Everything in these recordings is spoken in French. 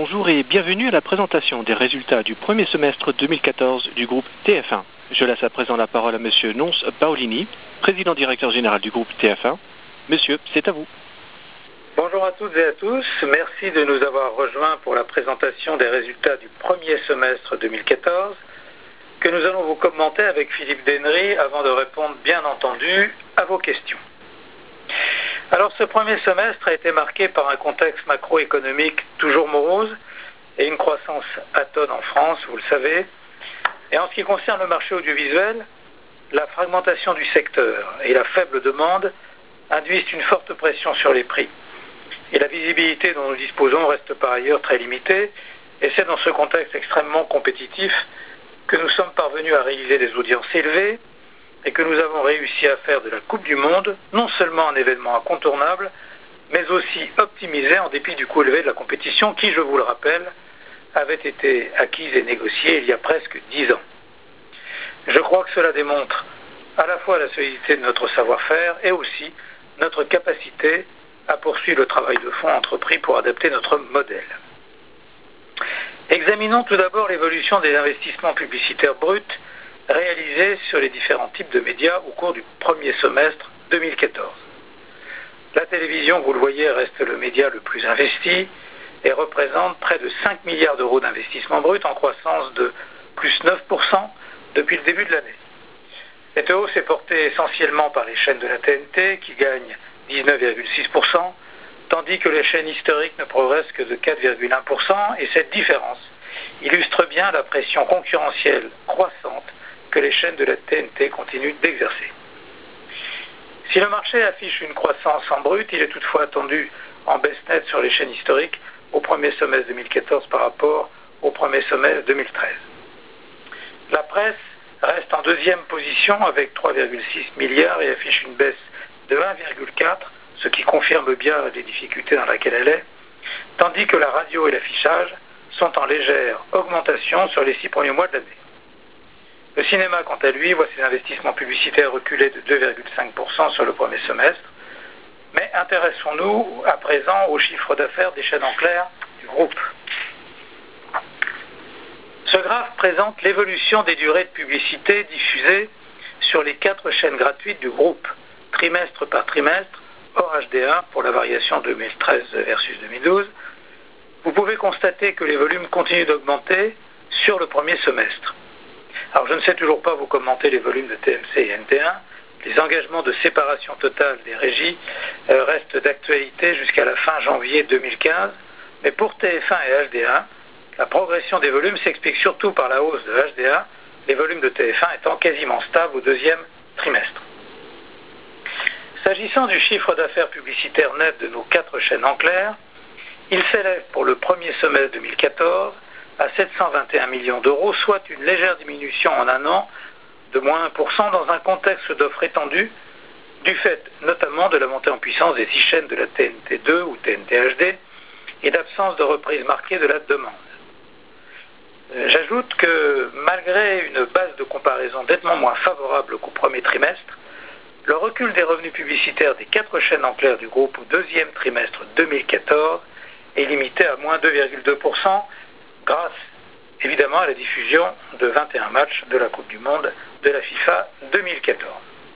bonjour et bienvenue à la présentation des résultats du premier semestre 2014 du groupe TF1. Je laisse à présent la parole à Monsieur Nonce Paolini, président directeur général du groupe TF1. Monsieur, c'est à vous. Bonjour à toutes et à tous, merci de nous avoir rejoints pour la présentation des résultats du premier semestre 2014 que nous allons vous commenter avec Philippe Dennery avant de répondre bien entendu à vos questions. Alors ce premier semestre a été marqué par un contexte macroéconomique toujours morose et une croissance atone en France, vous le savez. Et en ce qui concerne le marché audiovisuel, la fragmentation du secteur et la faible demande induisent une forte pression sur les prix. Et la visibilité dont nous disposons reste par ailleurs très limitée, et c'est dans ce contexte extrêmement compétitif que nous sommes parvenus à réaliser des audiences élevées et que nous avons réussi à faire de la Coupe du Monde non seulement un événement incontournable, mais aussi optimisé en dépit du coût élevé de la compétition qui, je vous le rappelle, avait été acquise et négociée il y a presque 10 ans. Je crois que cela démontre à la fois la solidité de notre savoir-faire et aussi notre capacité à poursuivre le travail de fond entrepris pour adapter notre modèle. Examinons tout d'abord l'évolution des investissements publicitaires bruts réalisés sur les différents types de médias au cours du premier semestre 2014. La télévision, vous le voyez, reste le média le plus investi et représente près de 5 milliards d'euros d'investissement brut en croissance de plus 9% depuis le début de l'année. Cette hausse est portée essentiellement par les chaînes de la TNT qui gagnent 19,6%, tandis que les chaînes historiques ne progressent que de 4,1%, et cette différence illustre bien la pression concurrentielle croissante que les chaînes de la TNT continuent d'exercer. Si le marché affiche une croissance en brut, il est toutefois attendu en baisse nette sur les chaînes historiques au premier semestre 2014 par rapport au premier semestre 2013. La presse reste en deuxième position avec 3,6 milliards et affiche une baisse de 1,4, ce qui confirme bien les difficultés dans lesquelles elle est, tandis que la radio et l'affichage sont en légère augmentation sur les 6 premiers mois de l'année. Le cinéma, quant à lui, voit ses investissements publicitaires reculer de 2,5% sur le premier semestre, mais intéressons-nous à présent aux chiffres d'affaires des chaînes en clair du groupe. Ce graphe présente l'évolution des durées de publicité diffusées sur les 4 chaînes gratuites du groupe, trimestre par trimestre, hors HD1 pour la variation 2013 versus 2012. Vous pouvez constater que les volumes continuent d'augmenter sur le premier semestre. Alors je ne sais toujours pas vous commenter les volumes de TMC et NT1. Les engagements de séparation totale des régies restent d'actualité jusqu'à la fin janvier 2015. Mais pour TF1 et HD1, la progression des volumes s'explique surtout par la hausse de HD1, les volumes de TF1 étant quasiment stables au deuxième trimestre. S'agissant du chiffre d'affaires publicitaire net de nos 4 chaînes en clair, il s'élève pour le premier semestre 2014 à 721 millions d'euros, soit une légère diminution en un an de moins 1% dans un contexte d'offres étendues, du fait notamment de la montée en puissance des 6 chaînes de la TNT2 ou TNT HD et d'absence de reprise marquée de la demande. J'ajoute que malgré une base de comparaison nettement moins favorable qu'au premier trimestre, le recul des revenus publicitaires des 4 chaînes en clair du groupe au deuxième trimestre 2014 est limité à moins 2,2%, grâce évidemment à la diffusion de 21 matchs de la Coupe du Monde de la FIFA 2014.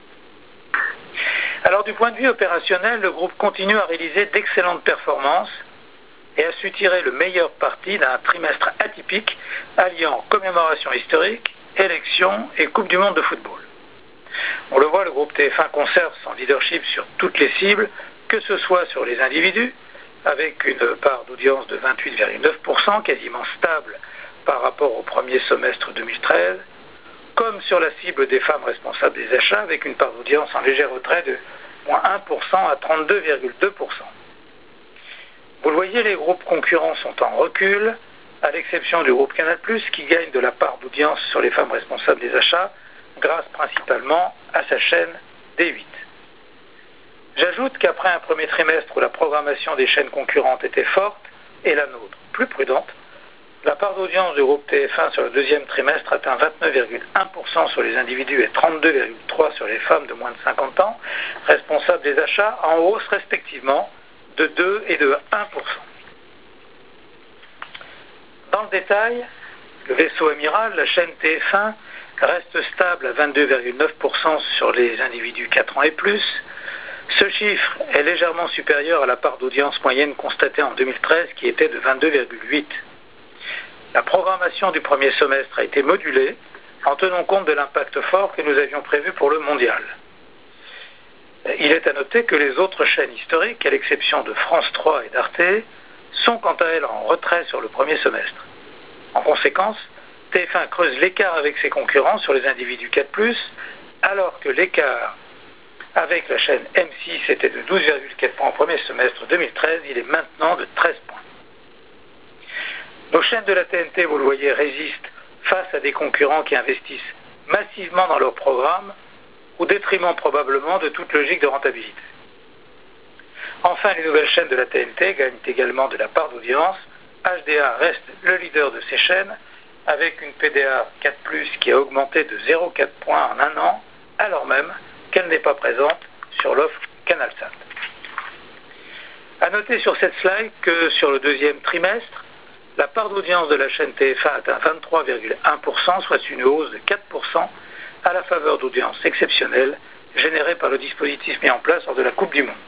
Alors du point de vue opérationnel, le groupe continue à réaliser d'excellentes performances et a su tirer le meilleur parti d'un trimestre atypique alliant commémoration historique, élections et Coupe du Monde de football. On le voit, le groupe TF1 conserve son leadership sur toutes les cibles, que ce soit sur les individus, avec une part d'audience de 28,9%, quasiment stable par rapport au premier semestre 2013, comme sur la cible des femmes responsables des achats, avec une part d'audience en léger retrait de moins 1% à 32,2%. Vous le voyez, les groupes concurrents sont en recul, à l'exception du groupe Canal+, qui gagne de la part d'audience sur les femmes responsables des achats, grâce principalement à sa chaîne D8. J'ajoute qu'après un premier trimestre où la programmation des chaînes concurrentes était forte et la nôtre plus prudente, la part d'audience du groupe TF1 sur le deuxième trimestre atteint 29,1% sur les individus et 32,3% sur les femmes de moins de 50 ans, responsables des achats, en hausse respectivement de 2 et de 1%. Dans le détail, le vaisseau amiral, la chaîne TF1, reste stable à 22,9% sur les individus 4 ans et plus. Ce chiffre est légèrement supérieur à la part d'audience moyenne constatée en 2013 qui était de 22,8%. La programmation du premier semestre a été modulée en tenant compte de l'impact fort que nous avions prévu pour le mondial. Il est à noter que les autres chaînes historiques, à l'exception de France 3 et d'Arte, sont quant à elles en retrait sur le premier semestre. En conséquence, TF1 creuse l'écart avec ses concurrents sur les individus 4+, alors que l'écart avec la chaîne M6 était de 12,4 points au premier semestre 2013, il est maintenant de 13 points. Nos chaînes de la TNT, vous le voyez, résistent face à des concurrents qui investissent massivement dans leurs programmes, au détriment probablement de toute logique de rentabilité. Enfin, les nouvelles chaînes de la TNT gagnent également de la part d'audience. HDA reste le leader de ces chaînes, avec une PDA 4+, qui a augmenté de 0,4 points en un an, alors même qu'elle n'est pas présente sur l'offre CanalSat. A noter sur cette slide que sur le deuxième trimestre, la part d'audience de la chaîne TF1 atteint 23,1%, soit une hausse de 4% à la faveur d'audiences exceptionnelles générées par le dispositif mis en place lors de la Coupe du Monde.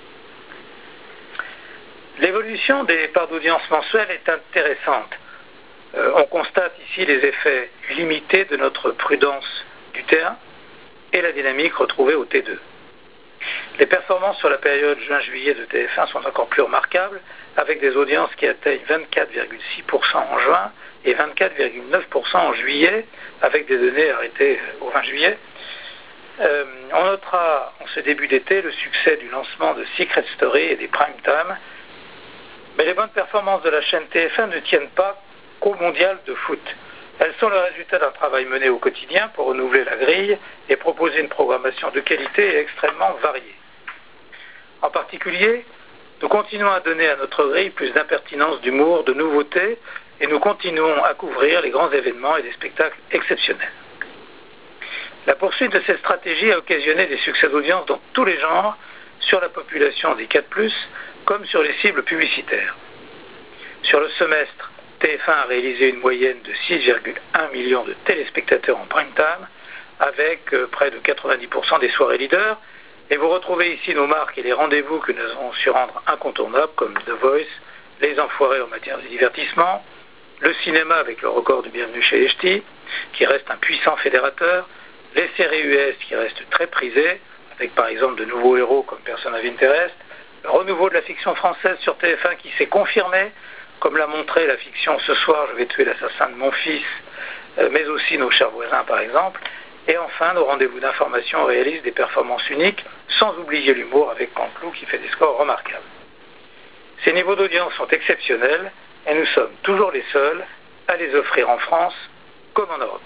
L'évolution des parts d'audience mensuelles est intéressante. On constate ici les effets limités de notre prudence du T1 et la dynamique retrouvée au T2. Les performances sur la période juin-juillet de TF1 sont encore plus remarquables, avec des audiences qui atteignent 24,6% en juin et 24,9% en juillet, avec des données arrêtées au 20 juillet. On notera en ce début d'été le succès du lancement de Secret Story et des Prime Time, mais les bonnes performances de la chaîne TF1 ne tiennent pas qu'au mondial de foot. Elles sont le résultat d'un travail mené au quotidien pour renouveler la grille et proposer une programmation de qualité et extrêmement variée. En particulier, nous continuons à donner à notre grille plus d'impertinence, d'humour, de nouveautés, et nous continuons à couvrir les grands événements et des spectacles exceptionnels. La poursuite de cette stratégie a occasionné des succès d'audience dans tous les genres, sur la population des 4+, comme sur les cibles publicitaires. Sur le semestre, TF1 a réalisé une moyenne de 6,1 millions de téléspectateurs en prime time, avec près de 90% des soirées leaders. Et vous retrouvez ici nos marques et les rendez-vous que nous avons su rendre incontournables, comme The Voice, Les Enfoirés en matière de divertissement, le cinéma avec le record de Bienvenue chez les Ch'tis, qui reste un puissant fédérateur, les séries US qui restent très prisées, avec par exemple de nouveaux héros comme Person of Interest, le renouveau de la fiction française sur TF1 qui s'est confirmé, comme l'a montré la fiction Ce soir, je vais tuer l'assassin de mon fils, mais aussi Nos chers voisins par exemple. Et enfin, nos rendez-vous d'information réalisent des performances uniques, sans oublier l'humour avec Canteloup qui fait des scores remarquables. Ces niveaux d'audience sont exceptionnels et nous sommes toujours les seuls à les offrir en France comme en Europe.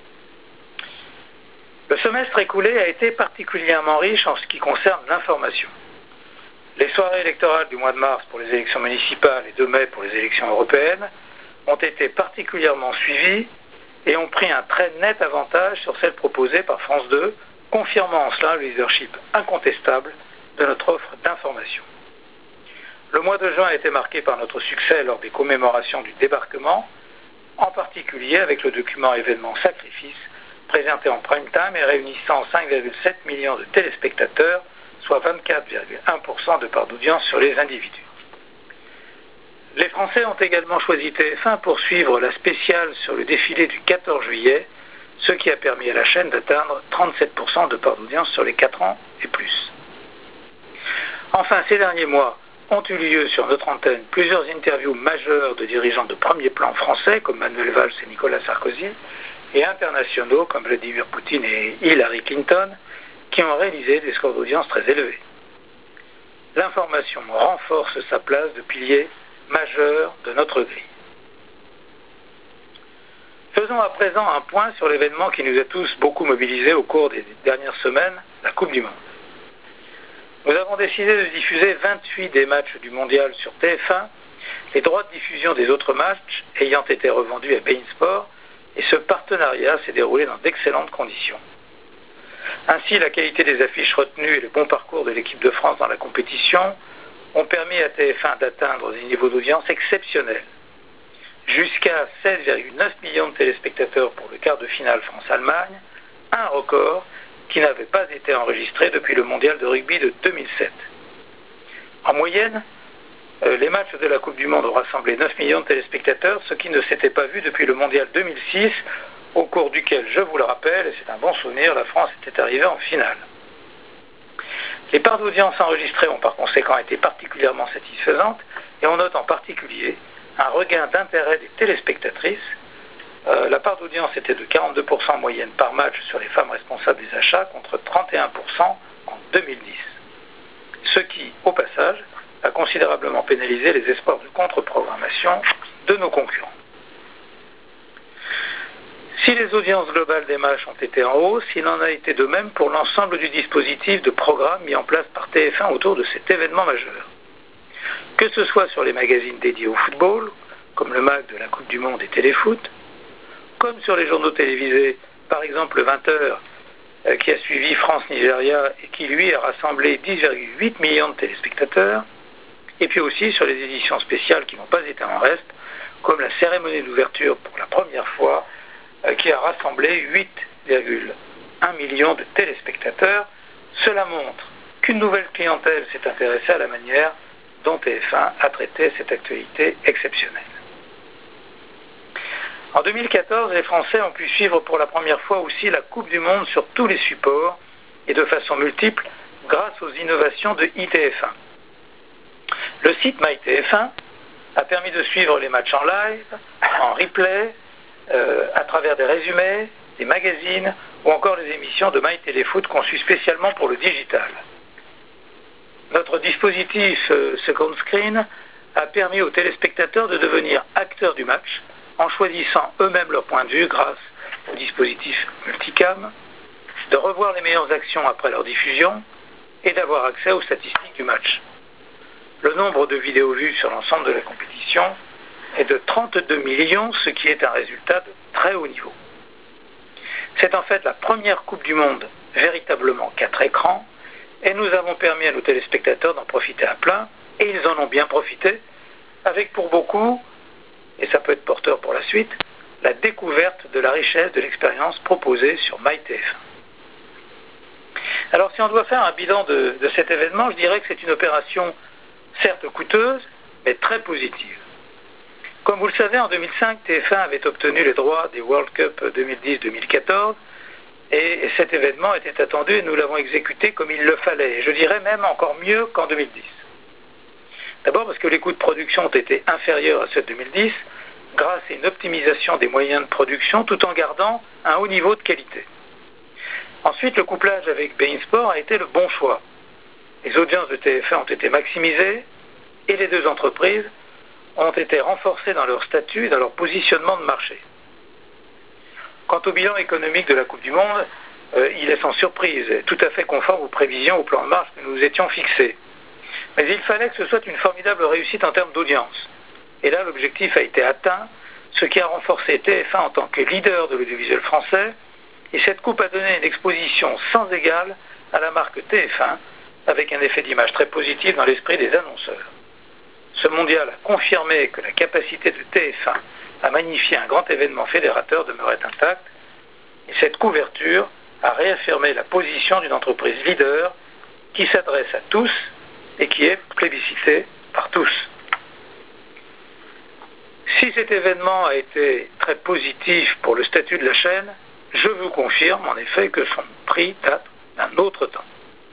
Le semestre écoulé a été particulièrement riche en ce qui concerne l'information. Les soirées électorales du mois de mars pour les élections municipales et de mai pour les élections européennes ont été particulièrement suivies et ont pris un très net avantage sur celles proposées par France 2, confirmant en cela le leadership incontestable de notre offre d'information. Le mois de juin a été marqué par notre succès lors des commémorations du débarquement, en particulier avec le document événement Sacrifice, présenté en prime time et réunissant 5,7 millions de téléspectateurs, soit 24,1% de part d'audience sur les individus. Les Français ont également choisi TF1 pour suivre la spéciale sur le défilé du 14 juillet, ce qui a permis à la chaîne d'atteindre 37% de part d'audience sur les 4 ans et plus. Enfin, ces derniers mois ont eu lieu sur notre antenne plusieurs interviews majeures de dirigeants de premier plan français comme Manuel Valls et Nicolas Sarkozy, et internationaux comme Vladimir Poutine et Hillary Clinton, qui ont réalisé des scores d'audience très élevés. L'information renforce sa place de pilier majeur de notre grille. Faisons à présent un point sur l'événement qui nous a tous beaucoup mobilisés au cours des dernières semaines, la Coupe du Monde. Nous avons décidé de diffuser 28 des matchs du Mondial sur TF1, les droits de diffusion des autres matchs ayant été revendus à beIN Sport, et ce partenariat s'est déroulé dans d'excellentes conditions. Ainsi, la qualité des affiches retenues et le bon parcours de l'équipe de France dans la compétition ont permis à TF1 d'atteindre des niveaux d'audience exceptionnels. jusqu'à 16,9 millions de téléspectateurs pour le quart de finale France-Allemagne, un record qui n'avait pas été enregistré depuis le mondial de rugby de 2007. En moyenne, les matchs de la Coupe du Monde ont rassemblé 9 millions de téléspectateurs, ce qui ne s'était pas vu depuis le mondial 2006, au cours duquel, je vous le rappelle, et c'est un bon souvenir, la France était arrivée en finale. Les parts d'audience enregistrées ont par conséquent été particulièrement satisfaisantes, et on note en particulier un regain d'intérêt des téléspectatrices. La part d'audience était de 42% en moyenne par match sur les femmes responsables des achats, contre 31% en 2010. Ce qui, au passage, a considérablement pénalisé les espoirs de contre-programmation de nos concurrents. Si les audiences globales des matchs ont été en hausse, il en a été de même pour l'ensemble du dispositif de programme mis en place par TF1 autour de cet événement majeur. Que ce soit sur les magazines dédiés au football, comme le MAG de la Coupe du Monde et Téléfoot, comme sur les journaux télévisés, par exemple le 20h, qui a suivi France-Nigeria et qui lui a rassemblé 10,8 millions de téléspectateurs, et puis aussi sur les éditions spéciales qui n'ont pas été en reste, comme la cérémonie d'ouverture pour la première fois, qui a rassemblé 8,1 millions de téléspectateurs. Cela montre qu'une nouvelle clientèle s'est intéressée à la manière dont TF1 a traité cette actualité exceptionnelle. En 2014, les Français ont pu suivre pour la première fois aussi la Coupe du Monde sur tous les supports et de façon multiple grâce aux innovations de ITF1. Le site MyTF1 a permis de suivre les matchs en live, en replay, à travers des résumés, des magazines ou encore les émissions de MyTéléfoot conçues spécialement pour le digital. Notre dispositif Second Screen a permis aux téléspectateurs de devenir acteurs du match en choisissant eux-mêmes leur point de vue grâce au dispositif multicam, de revoir les meilleures actions après leur diffusion et d'avoir accès aux statistiques du match. Le nombre de vidéos vues sur l'ensemble de la compétition est de 32 millions, ce qui est un résultat de très haut niveau. C'est en fait la première Coupe du Monde véritablement 4 écrans, et nous avons permis à nos téléspectateurs d'en profiter à plein, et ils en ont bien profité, avec pour beaucoup, et ça peut être porteur pour la suite, la découverte de la richesse de l'expérience proposée sur MyTF1. Alors si on doit faire un bilan de cet événement, je dirais que c'est une opération certes coûteuse, mais très positive. Comme vous le savez, en 2005, TF1 avait obtenu les droits des World Cup 2010-2014, et cet événement était attendu et nous l'avons exécuté comme il le fallait, et je dirais même encore mieux qu'en 2010. D'abord parce que les coûts de production ont été inférieurs à ceux de 2010, grâce à une optimisation des moyens de production tout en gardant un haut niveau de qualité. Ensuite, le couplage avec beIN Sport a été le bon choix. Les audiences de TF1 ont été maximisées et les deux entreprises ont été renforcées dans leur statut et dans leur positionnement de marché. Quant au bilan économique de la Coupe du Monde, il est sans surprise, tout à fait conforme aux prévisions, au plan de marche que nous étions fixés. Mais il fallait que ce soit une formidable réussite en termes d'audience. Et là, l'objectif a été atteint, ce qui a renforcé TF1 en tant que leader de l'audiovisuel français, et cette coupe a donné une exposition sans égale à la marque TF1, avec un effet d'image très positif dans l'esprit des annonceurs. Ce mondial a confirmé que la capacité de TF1 à magnifier un grand événement fédérateur demeurait intacte, et cette couverture a réaffirmé la position d'une entreprise leader qui s'adresse à tous et qui est plébiscitée par tous. Si cet événement a été très positif pour le statut de la chaîne, je vous confirme en effet que son prix date d'un autre temps.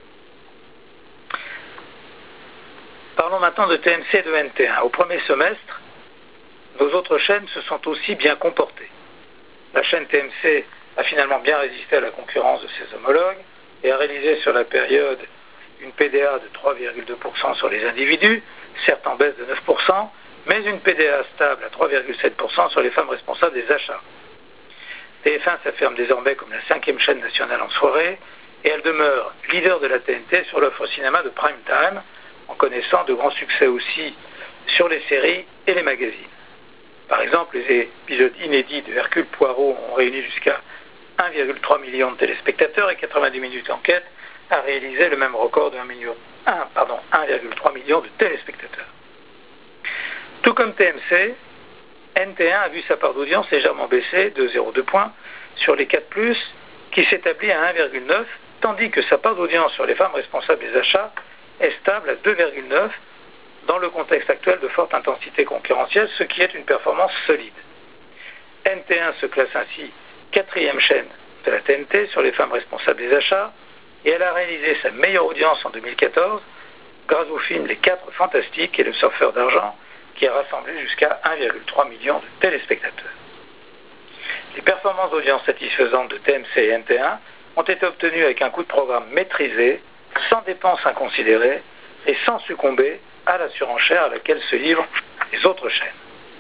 Parlons maintenant de TMC et de NT1. Au premier semestre, nos autres chaînes se sont aussi bien comportées. La chaîne TMC a finalement bien résisté à la concurrence de ses homologues et a réalisé sur la période une PDA de 3,2% sur les individus, certes en baisse de 9%, mais une PDA stable à 3,7% sur les femmes responsables des achats. TF1 s'affirme désormais comme la 5e chaîne nationale en soirée et elle demeure leader de la TNT sur l'offre cinéma de prime time, en connaissant de grands succès aussi sur les séries et les magazines. Par exemple, les épisodes inédits de Hercule Poirot ont réuni jusqu'à 1,3 million de téléspectateurs et 90 minutes enquête a réalisé le même record de 1,3 million de téléspectateurs. Tout comme TMC, NT1 a vu sa part d'audience légèrement baisser de 0,2 points sur les 4+, qui s'établit à 1,9, tandis que sa part d'audience sur les femmes responsables des achats est stable à 2,9 dans le contexte actuel de forte intensité concurrentielle, ce qui est une performance solide. NT1 se classe ainsi 4e chaîne de la TNT sur les femmes responsables des achats, et elle a réalisé sa meilleure audience en 2014 grâce au film Les 4 Fantastiques et le Surfeur d'argent, qui a rassemblé jusqu'à 1,3 million de téléspectateurs. Les performances d'audience satisfaisantes de TMC et NT1 ont été obtenues avec un coût de programme maîtrisé, sans dépenses inconsidérées et sans succomber à la surenchère à laquelle se livrent les autres chaînes.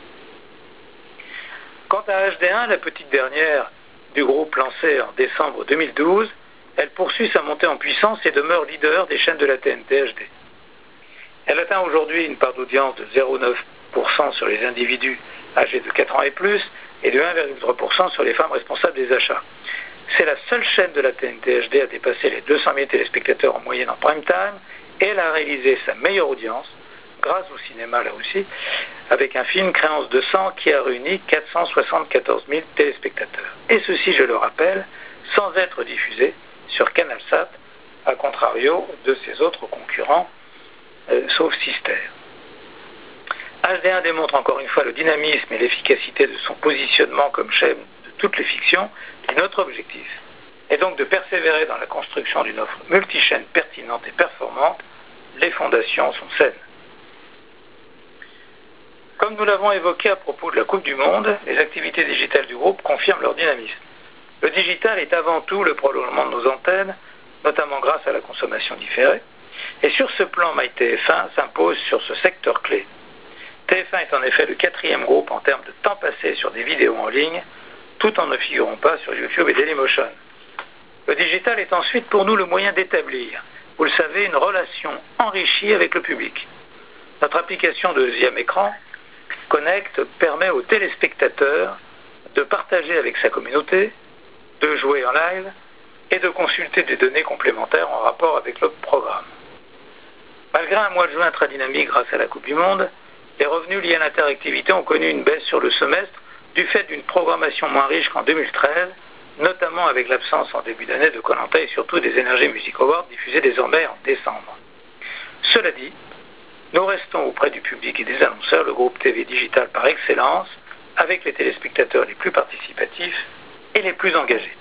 Quant à HD1, la petite dernière du groupe lancée en décembre 2012, elle poursuit sa montée en puissance et demeure leader des chaînes de la TNT HD. Elle atteint aujourd'hui une part d'audience de 0,9% sur les individus âgés de 4 ans et plus et de 1,3% sur les femmes responsables des achats. C'est la seule chaîne de la TNT HD à dépasser les 200 000 téléspectateurs en moyenne en prime time, et elle a réalisé sa meilleure audience, grâce au cinéma là aussi, avec un film Créance de sang qui a réuni 474 000 téléspectateurs. Et ceci, je le rappelle, sans être diffusé sur CanalSat, à contrario de ses autres concurrents, sauf Sister. HD1 démontre encore une fois le dynamisme et l'efficacité de son positionnement comme chaîne de toutes les fictions, et notre objectif est donc de persévérer dans la construction d'une offre multichaîne pertinente et performante. Les fondations sont saines. Comme nous l'avons évoqué à propos de la Coupe du Monde, les activités digitales du groupe confirment leur dynamisme. Le digital est avant tout le prolongement de nos antennes, notamment grâce à la consommation différée. Et sur ce plan, MyTF1 s'impose sur ce secteur clé. TF1 est en effet le 4e groupe en termes de temps passé sur des vidéos en ligne, tout en ne figurant pas sur YouTube et Dailymotion. Le digital est ensuite pour nous le moyen d'établir, vous le savez, une relation enrichie avec le public. Notre application de deuxième écran, Connect, permet aux téléspectateurs de partager avec sa communauté, de jouer en live et de consulter des données complémentaires en rapport avec le programme. Malgré un mois de juin très dynamique grâce à la Coupe du Monde, les revenus liés à l'interactivité ont connu une baisse sur le semestre du fait d'une programmation moins riche qu'en 2013, notamment avec l'absence en début d'année de Koh-Lanta et surtout des Energy Music Awards diffusés désormais en décembre. Cela dit, nous restons auprès du public et des annonceurs le groupe TV digital par excellence, avec les téléspectateurs les plus participatifs et les plus engagés.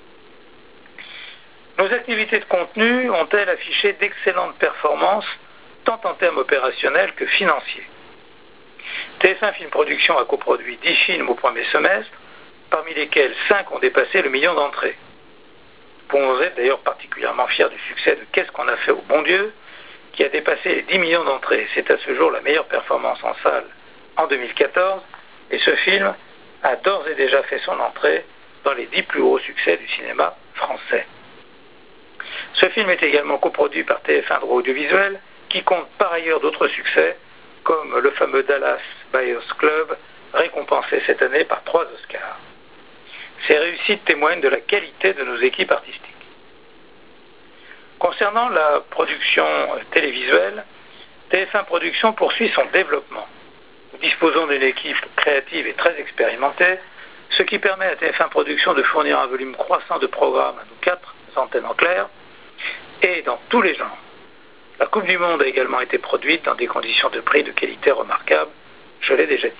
Nos activités de contenu ont-elles affiché d'excellentes performances, tant en termes opérationnels que financiers. TF1 Film Production a coproduit 10 films au premier semestre, parmi lesquels 5 ont dépassé le million d'entrées. Vous pouvons être d'ailleurs particulièrement fiers du succès de Qu'est-ce qu'on a fait au bon Dieu, qui a dépassé les 10 millions d'entrées. C'est à ce jour la meilleure performance en salle en 2014, et ce film a d'ores et déjà fait son entrée dans les 10 plus gros succès du cinéma français. Ce film est également coproduit par TF1 Droit Audiovisuel, qui compte par ailleurs d'autres succès, comme le fameux Dallas Buyers Club, récompensé cette année par 3 Oscars. Ces réussites témoignent de la qualité de nos équipes artistiques. Concernant la production télévisuelle, TF1 Production poursuit son développement. Nous disposons d'une équipe créative et très expérimentée, ce qui permet à TF1 Production de fournir un volume croissant de programmes à nos 4 antennes en clair, et dans tous les genres. La Coupe du Monde a également été produite dans des conditions de prix de qualité remarquables, je l'ai déjà dit.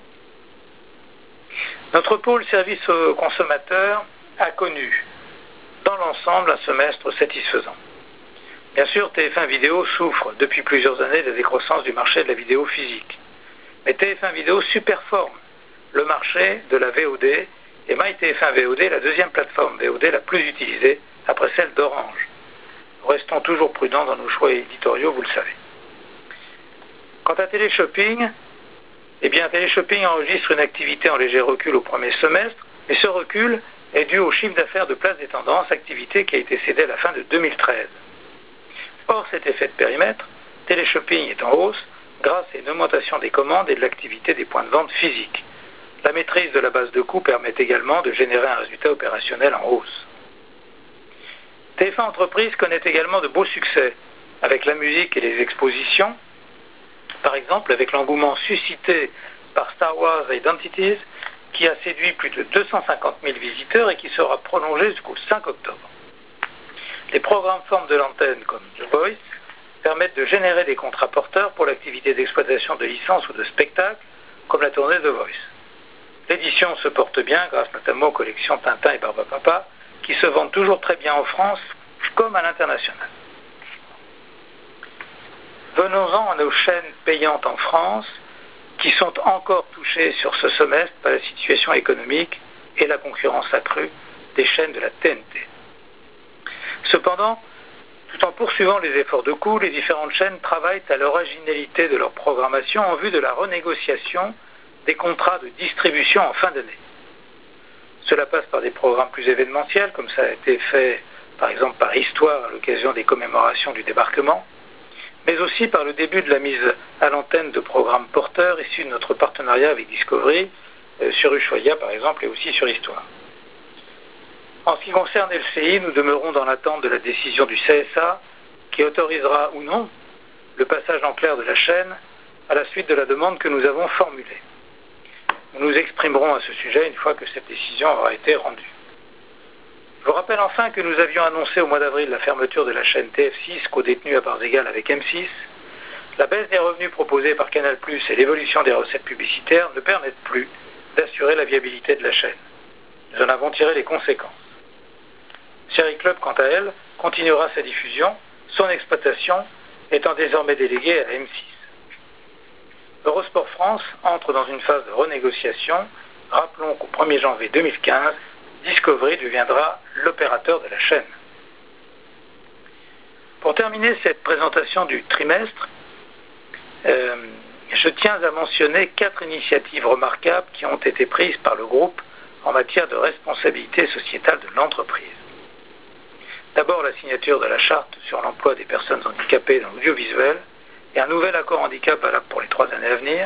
Notre pôle service aux consommateurs a connu, dans l'ensemble, un semestre satisfaisant. Bien sûr, TF1 Vidéo souffre depuis plusieurs années de la décroissance du marché de la vidéo physique. Mais TF1 Vidéo superforme le marché de la VOD, et MyTF1 VOD est la deuxième plateforme VOD la plus utilisée après celle d'Orange. Nous restons toujours prudents dans nos choix éditoriaux, vous le savez. Quant à Téléshopping, Téléshopping enregistre une activité en léger recul au premier semestre, mais ce recul est dû au chiffre d'affaires de Place des Tendances, activité qui a été cédée à la fin de 2013. Hors cet effet de périmètre, Téléshopping est en hausse grâce à une augmentation des commandes et de l'activité des points de vente physiques. La maîtrise de la base de coûts permet également de générer un résultat opérationnel en hausse. TF1 Entreprise connaît également de beaux succès avec la musique et les expositions, par exemple avec l'engouement suscité par Star Wars Identities, qui a séduit plus de 250 000 visiteurs et qui sera prolongé jusqu'au 5 octobre. Les programmes formes de l'antenne comme The Voice permettent de générer des contrats porteurs pour l'activité d'exploitation de licences ou de spectacles, comme la tournée The Voice. L'édition se porte bien grâce notamment aux collections Tintin et Barbapapa, qui se vendent toujours très bien en France comme à l'international. Venons-en à nos chaînes payantes en France, qui sont encore touchées sur ce semestre par la situation économique et la concurrence accrue des chaînes de la TNT. Cependant, tout en poursuivant les efforts de coût, les différentes chaînes travaillent à l'originalité de leur programmation en vue de la renégociation des contrats de distribution en fin d'année. Cela passe par des programmes plus événementiels, comme ça a été fait par exemple par Histoire à l'occasion des commémorations du débarquement, mais aussi par le début de la mise à l'antenne de programmes porteurs issus de notre partenariat avec Discovery, sur Ushuaïa par exemple, et aussi sur Histoire. En ce qui concerne LCI, nous demeurons dans l'attente de la décision du CSA, qui autorisera ou non le passage en clair de la chaîne à la suite de la demande que nous avons formulée. Nous nous exprimerons à ce sujet une fois que cette décision aura été rendue. Je vous rappelle enfin que nous avions annoncé au mois d'avril la fermeture de la chaîne TF6 co-détenue à parts égales avec M6. La baisse des revenus proposés par Canal+ et l'évolution des recettes publicitaires ne permettent plus d'assurer la viabilité de la chaîne. Nous en avons tiré les conséquences. Série Club, quant à elle, continuera sa diffusion, son exploitation étant désormais déléguée à M6. Eurosport France entre dans une phase de renégociation. Rappelons qu'au 1er janvier 2015, Discovery deviendra l'opérateur de la chaîne. Pour terminer cette présentation du trimestre, je tiens à mentionner 4 initiatives remarquables qui ont été prises par le groupe en matière de responsabilité sociétale de l'entreprise. D'abord, la signature de la charte sur l'emploi des personnes handicapées dans l'audiovisuel et un nouvel accord handicap valable pour les 3 années à venir.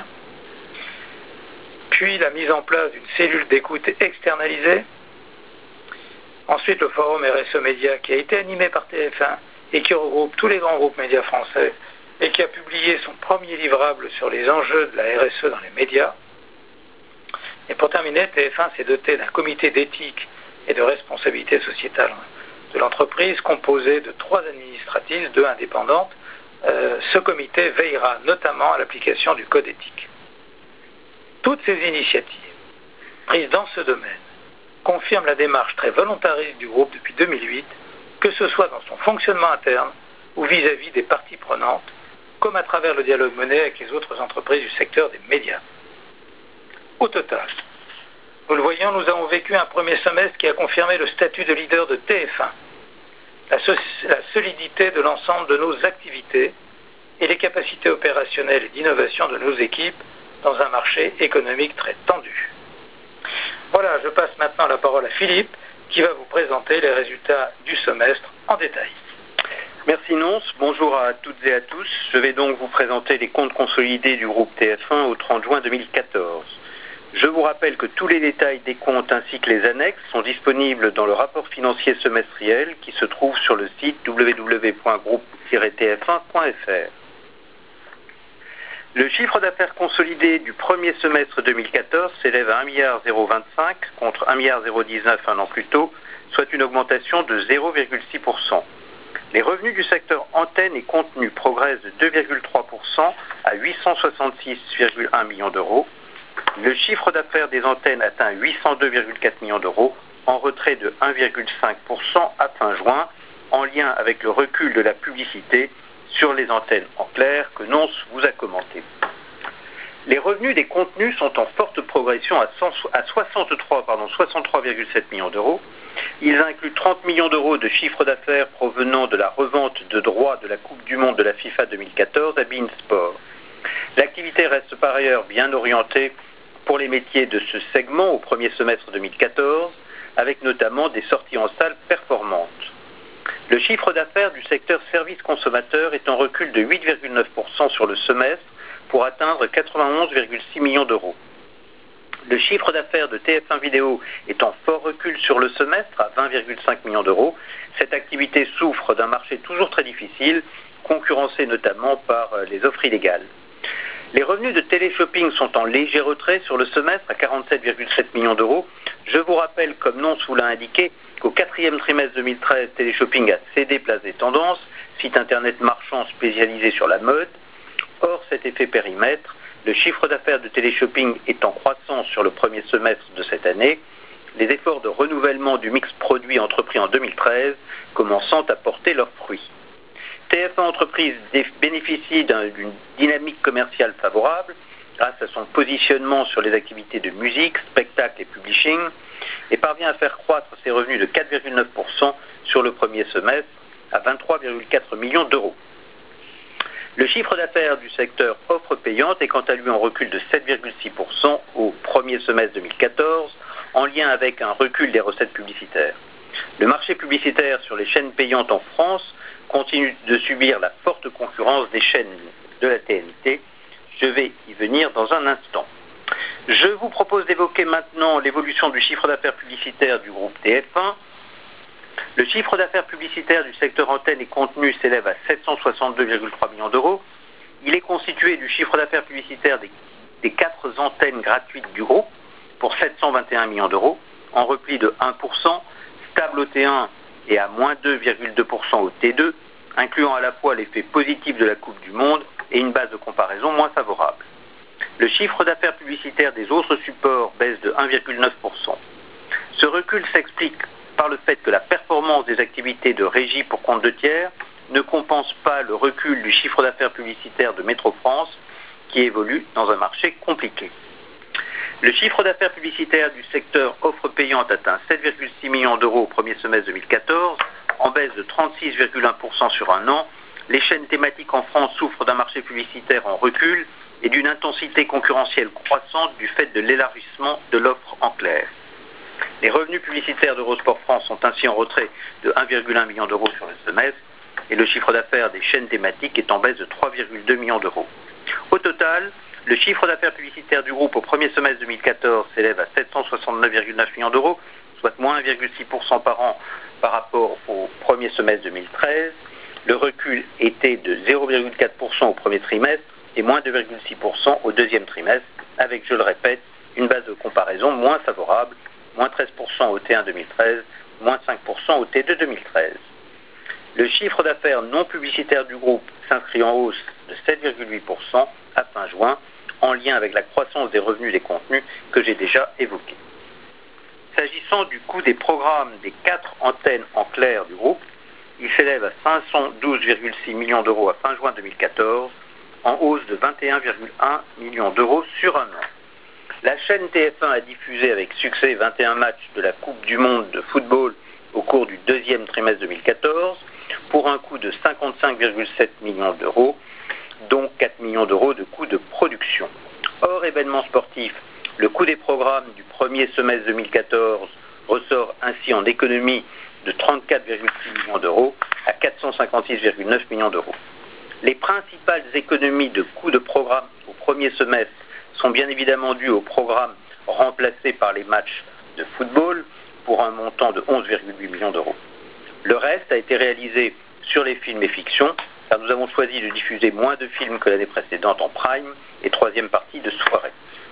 Puis la mise en place d'une cellule d'écoute externalisée. Ensuite, le forum RSE Média qui a été animé par TF1 et qui regroupe tous les grands groupes médias français et qui a publié son premier livrable sur les enjeux de la RSE dans les médias. Et pour terminer, TF1 s'est doté d'un comité d'éthique et de responsabilité sociétale de l'entreprise composé de 3 administratrices, 2 indépendantes. Ce comité veillera notamment à l'application du code éthique. Toutes ces initiatives prises dans ce domaine confirment la démarche très volontariste du groupe depuis 2008, que ce soit dans son fonctionnement interne ou vis-à-vis des parties prenantes, comme à travers le dialogue mené avec les autres entreprises du secteur des médias. Au total, nous le voyons, nous avons vécu un premier semestre qui a confirmé le statut de leader de TF1, la solidité de l'ensemble de nos activités et les capacités opérationnelles et d'innovation de nos équipes dans un marché économique très tendu. Voilà, je passe maintenant la parole à Philippe qui va vous présenter les résultats du semestre en détail. Merci Nonce, bonjour à toutes et à tous. Je vais donc vous présenter les comptes consolidés du groupe TF1 au 30 juin 2014. Je vous rappelle que tous les détails des comptes ainsi que les annexes sont disponibles dans le rapport financier semestriel qui se trouve sur le site www.groupe-tf1.fr. Le chiffre d'affaires consolidé du premier semestre 2014 s'élève à 1,025 milliard contre 1,019 milliard un an plus tôt, soit une augmentation de 0,6%. Les revenus du secteur antenne et contenu progressent de 2,3% à 866,1 millions d'euros. Le chiffre d'affaires des antennes atteint 802,4 millions d'euros, en retrait de 1,5% à fin juin, en lien avec le recul de la publicité sur les antennes en clair que Nonce vous a commenté. Les revenus des contenus sont en forte progression à 63,7 millions d'euros. Ils incluent 30 millions d'euros de chiffre d'affaires provenant de la revente de droits de la Coupe du Monde de la FIFA 2014 à beIN Sport. L'activité reste par ailleurs bien orientée pour les métiers de ce segment au premier semestre 2014, avec notamment des sorties en salle performantes. Le chiffre d'affaires du secteur service consommateur est en recul de 8,9% sur le semestre pour atteindre 91,6 millions d'euros. Le chiffre d'affaires de TF1 Vidéo est en fort recul sur le semestre à 20,5 millions d'euros. Cette activité souffre d'un marché toujours très difficile, concurrencé notamment par les offres illégales. Les revenus de téléshopping sont en léger retrait sur le semestre à 47,7 millions d'euros. Je vous rappelle, comme Nonce vous l'a indiqué, qu'au quatrième trimestre 2013, Téléshopping a cédé Place des Tendances, site internet marchand spécialisé sur la mode. Hors cet effet périmètre, le chiffre d'affaires de Téléshopping est en croissance sur le premier semestre de cette année, les efforts de renouvellement du mix produit entrepris en 2013 commençant à porter leurs fruits. TF1 Entreprise bénéficie d'une dynamique commerciale favorable grâce à son positionnement sur les activités de musique, spectacle et publishing et parvient à faire croître ses revenus de 4,9% sur le premier semestre à 23,4 millions d'euros. Le chiffre d'affaires du secteur offre payante est quant à lui en recul de 7,6% au premier semestre 2014, en lien avec un recul des recettes publicitaires. Le marché publicitaire sur les chaînes payantes en France continue de subir la forte concurrence des chaînes de la TNT. Je vais y venir dans un instant. Je vous propose d'évoquer maintenant l'évolution du chiffre d'affaires publicitaire du groupe TF1. Le chiffre d'affaires publicitaire du secteur antenne et contenu s'élève à 762,3 millions d'euros. Il est constitué du chiffre d'affaires publicitaire des 4 antennes gratuites du groupe pour 721 millions d'euros, en repli de 1%, stable au T1 et à moins 2,2% au T2, incluant à la fois l'effet positif de la Coupe du Monde et une base de comparaison moins favorable. Le chiffre d'affaires publicitaire des autres supports baisse de 1,9%. Ce recul s'explique par le fait que la performance des activités de régie pour compte de tiers ne compense pas le recul du chiffre d'affaires publicitaire de Métro France, qui évolue dans un marché compliqué. Le chiffre d'affaires publicitaire du secteur offre payante atteint 7,6 millions d'euros au premier semestre 2014, en baisse de 36,1% sur un an. Les chaînes thématiques en France souffrent d'un marché publicitaire en recul et d'une intensité concurrentielle croissante du fait de l'élargissement de l'offre en clair. Les revenus publicitaires d'Eurosport France sont ainsi en retrait de 1,1 million d'euros sur le semestre et le chiffre d'affaires des chaînes thématiques est en baisse de 3,2 millions d'euros. Au total, le chiffre d'affaires publicitaire du groupe au premier semestre 2014 s'élève à 769,9 millions d'euros, soit moins 1,6% par an par rapport au premier semestre 2013. Le recul était de 0,4% au premier trimestre et moins 2,6% au deuxième trimestre, avec, je le répète, une base de comparaison moins favorable, moins 13% au T1 2013, moins 5% au T2 2013. Le chiffre d'affaires non publicitaire du groupe s'inscrit en hausse de 7,8% à fin juin, en lien avec la croissance des revenus des contenus que j'ai déjà évoqués. S'agissant du coût des programmes des 4 antennes en clair du groupe, il s'élève à 512,6 millions d'euros à fin juin 2014, en hausse de 21,1 millions d'euros sur un an. La chaîne TF1 a diffusé avec succès 21 matchs de la Coupe du Monde de football au cours du deuxième trimestre 2014, pour un coût de 55,7 millions d'euros, dont 4 millions d'euros de coûts de production. Hors événements sportifs, le coût des programmes du premier semestre 2014 ressort ainsi en économie de 34,6 millions d'euros à 456,9 millions d'euros. Les principales économies de coûts de programme au premier semestre sont bien évidemment dues aux programmes remplacés par les matchs de football pour un montant de 11,8 millions d'euros. Le reste a été réalisé sur les films et fictions, car nous avons choisi de diffuser moins de films que l'année précédente en prime et troisième partie de soirée.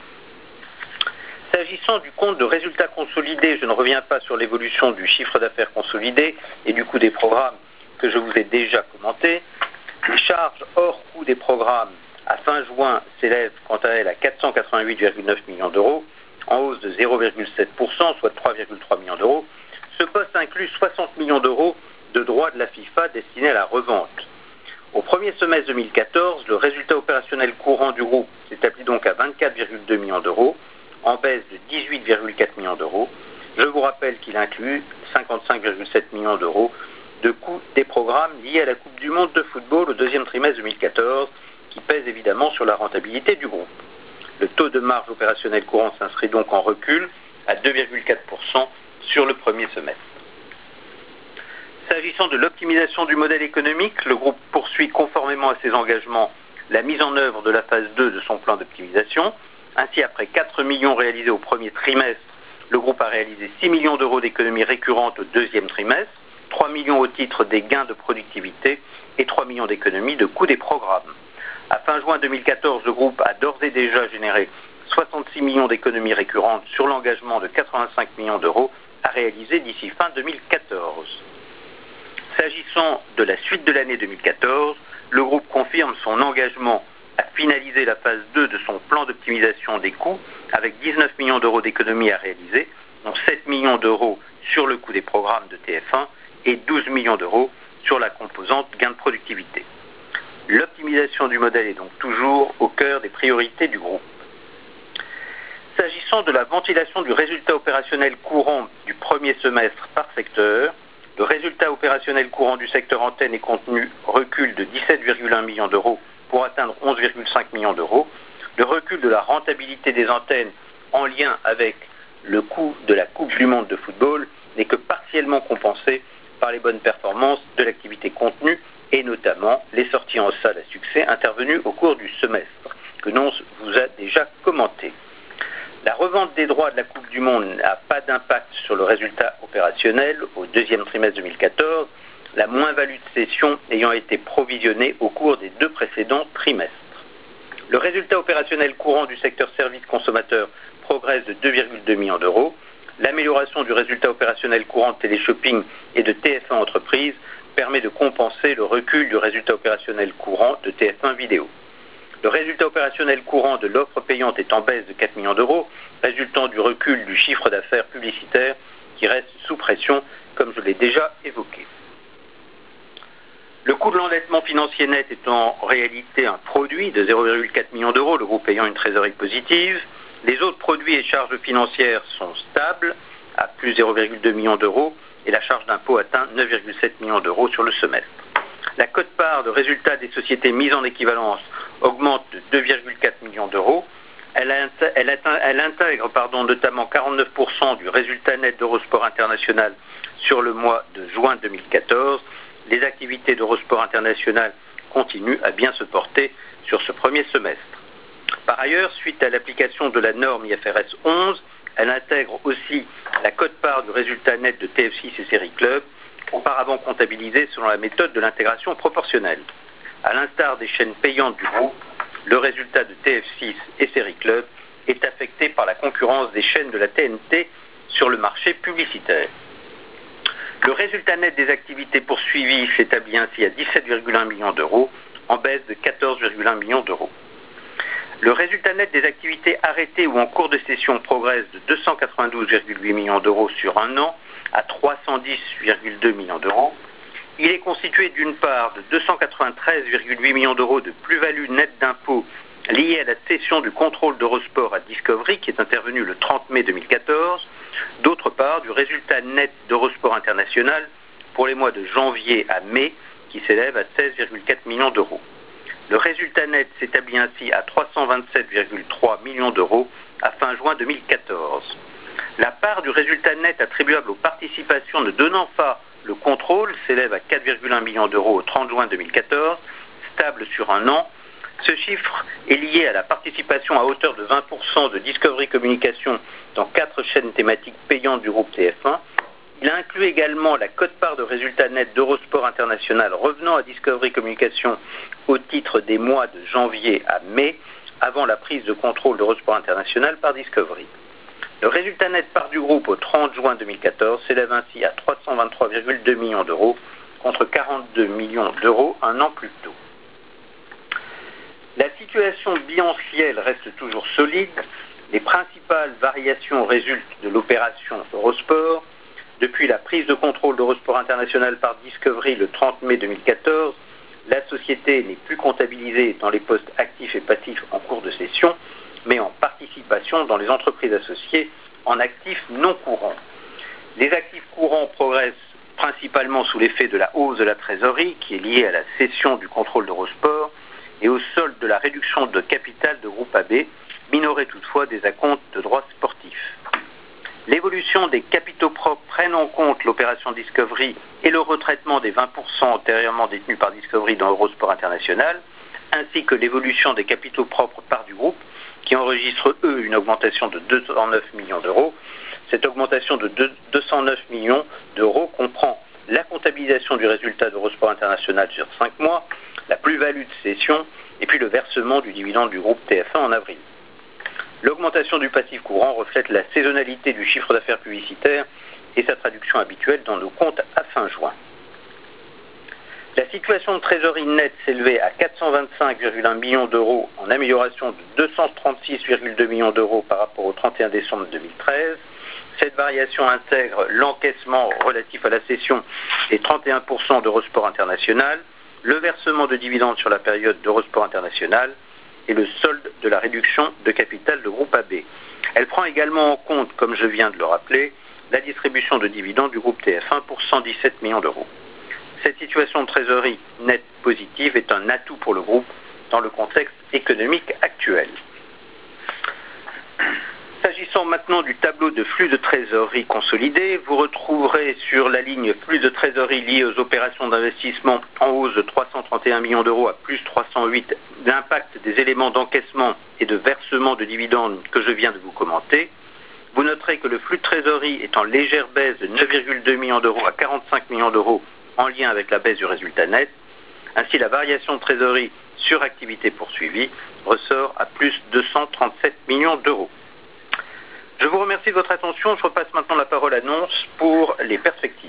S'agissant du compte de résultats consolidés, je ne reviens pas sur l'évolution du chiffre d'affaires consolidé et du coût des programmes que je vous ai déjà commenté. Les charges hors coût des programmes à fin juin s'élèvent quant à elles à 488,9 millions d'euros, en hausse de 0,7%, soit 3,3 millions d'euros. Ce poste inclut 60 millions d'euros de droits de la FIFA destinés à la revente. Au premier semestre 2014, le résultat opérationnel courant du groupe s'établit donc à 24,2 millions d'euros, en baisse de 18,4 millions d'euros. Je vous rappelle qu'il inclut 55,7 millions d'euros de coûts des programmes liés à la Coupe du Monde de football au deuxième trimestre 2014, qui pèse évidemment sur la rentabilité du groupe. Le taux de marge opérationnelle courante s'inscrit donc en recul à 2,4% sur le premier semestre. S'agissant de l'optimisation du modèle économique, le groupe poursuit conformément à ses engagements la mise en œuvre de la phase 2 de son plan d'optimisation. Ainsi, après 4 millions réalisés au premier trimestre, le groupe a réalisé 6 millions d'euros d'économies récurrentes au deuxième trimestre, 3 millions au titre des gains de productivité et 3 millions d'économies de coûts des programmes. À fin juin 2014, le groupe a d'ores et déjà généré 66 millions d'économies récurrentes sur l'engagement de 85 millions d'euros à réaliser d'ici fin 2014. S'agissant de la suite de l'année 2014, le groupe confirme son engagement à finaliser la phase 2 de son plan d'optimisation des coûts avec 19 millions d'euros d'économies à réaliser, dont 7 millions d'euros sur le coût des programmes de TF1 et 12 millions d'euros sur la composante gain de productivité. L'optimisation du modèle est donc toujours au cœur des priorités du groupe. S'agissant de la ventilation du résultat opérationnel courant du premier semestre par secteur, le résultat opérationnel courant du secteur antenne et contenu recule de 17,1 millions d'euros pour atteindre 11,5 millions d'euros. Le recul de la rentabilité des antennes en lien avec le coût de la Coupe du Monde de football n'est que partiellement compensé par les bonnes performances de l'activité contenu et notamment les sorties en salle à succès intervenues au cours du semestre, que Nonce vous a déjà commenté. La revente des droits de la Coupe du Monde n'a pas d'impact sur le résultat opérationnel au deuxième trimestre 2014, la moins-value de cession ayant été provisionnée au cours des 2 précédents trimestres. Le résultat opérationnel courant du secteur services consommateurs progresse de 2,2 millions d'euros. L'amélioration du résultat opérationnel courant de Téléshopping et de TF1 Entreprise permet de compenser le recul du résultat opérationnel courant de TF1 Vidéo. Le résultat opérationnel courant de l'offre payante est en baisse de 4 millions d'euros, résultant du recul du chiffre d'affaires publicitaire qui reste sous pression, comme je l'ai déjà évoqué. Le coût de l'endettement financier net est en réalité un produit de 0,4 millions d'euros, le groupe ayant une trésorerie positive. Les autres produits et charges financières sont stables, à plus 0,2 millions d'euros, et la charge d'impôt atteint 9,7 millions d'euros sur le semestre. La quote-part de résultats des sociétés mises en équivalence augmente de 2,4 millions d'euros. Elle intègre notamment 49% du résultat net d'Eurosport International sur le mois de juin 2014. Les activités d'Eurosport International continuent à bien se porter sur ce premier semestre. Par ailleurs, suite à l'application de la norme IFRS 11, elle intègre aussi la quote-part du résultat net de TF6 et Série Club, auparavant comptabilisée selon la méthode de l'intégration proportionnelle. À l'instar des chaînes payantes du groupe, le résultat de TF6 et Série Club est affecté par la concurrence des chaînes de la TNT sur le marché publicitaire. Le résultat net des activités poursuivies s'établit ainsi à 17,1 millions d'euros, en baisse de 14,1 millions d'euros. Le résultat net des activités arrêtées ou en cours de cession progresse de 292,8 millions d'euros sur un an à 310,2 millions d'euros. Il est constitué d'une part de 293,8 millions d'euros de plus-value nette d'impôts liée à la cession du contrôle d'Eurosport à Discovery qui est intervenue le 30 mai 2014, d'autre part du résultat net d'Eurosport International pour les mois de janvier à mai qui s'élève à 16,4 millions d'euros. Le résultat net s'établit ainsi à 327,3 millions d'euros à fin juin 2014. La part du résultat net attribuable aux participations ne donnant pas le contrôle s'élève à 4,1 millions d'euros au 30 juin 2014, stable sur un an. Ce chiffre est lié à la participation à hauteur de 20% de Discovery Communication dans 4 chaînes thématiques payantes du groupe TF1. Il inclut également la quote-part de résultat net d'Eurosport International revenant à Discovery Communication au titre des mois de janvier à mai, avant la prise de contrôle d'Eurosport International par Discovery. Le résultat net part du groupe au 30 juin 2014 s'élève ainsi à 323,2 millions d'euros contre 42 millions d'euros un an plus tôt. La situation bilancielle reste toujours solide. Les principales variations résultent de l'opération Eurosport. Depuis la prise de contrôle d'Eurosport International par Discovery le 30 mai 2014, la société n'est plus comptabilisée dans les postes actifs et passifs en cours de cession, mais en participation dans les entreprises associées en actifs non courants. Les actifs courants progressent principalement sous l'effet de la hausse de la trésorerie qui est liée à la cession du contrôle d'Eurosport et au solde de la réduction de capital de groupe AB, minoré toutefois des acomptes de droits sportifs. L'évolution des capitaux propres prennent en compte l'opération Discovery et le retraitement des 20% antérieurement détenus par Discovery dans Eurosport International, ainsi que l'évolution des capitaux propres par du groupe, qui enregistrent, eux, une augmentation de 209 millions d'euros. Cette augmentation de 209 millions d'euros comprend la comptabilisation du résultat d'Eurosport International sur 5 mois, la plus-value de cession et puis le versement du dividende du groupe TF1 en avril. L'augmentation du passif courant reflète la saisonnalité du chiffre d'affaires publicitaire et sa traduction habituelle dans nos comptes à fin juin. La situation de trésorerie nette s'élevait à 425,1 millions d'euros en amélioration de 236,2 millions d'euros par rapport au 31 décembre 2013. Cette variation intègre l'encaissement relatif à la cession des 31% d'Eurosport International, le versement de dividendes sur la période d'Eurosport International et le solde de la réduction de capital de groupe AB. Elle prend également en compte, comme je viens de le rappeler, la distribution de dividendes du groupe TF1 pour 117 millions d'euros. Cette situation de trésorerie nette positive est un atout pour le groupe dans le contexte économique actuel. S'agissant maintenant du tableau de flux de trésorerie consolidé, vous retrouverez sur la ligne flux de trésorerie liés aux opérations d'investissement en hausse de 331 millions d'euros à plus 308 l'impact des éléments d'encaissement et de versement de dividendes que je viens de vous commenter. Vous noterez que le flux de trésorerie est en légère baisse de 9,2 millions d'euros à 45 millions d'euros en lien avec la baisse du résultat net. Ainsi, la variation de trésorerie sur activité poursuivie ressort à plus 237 millions d'euros. Je vous remercie de votre attention. Je repasse maintenant la parole à Nonce pour les perspectives.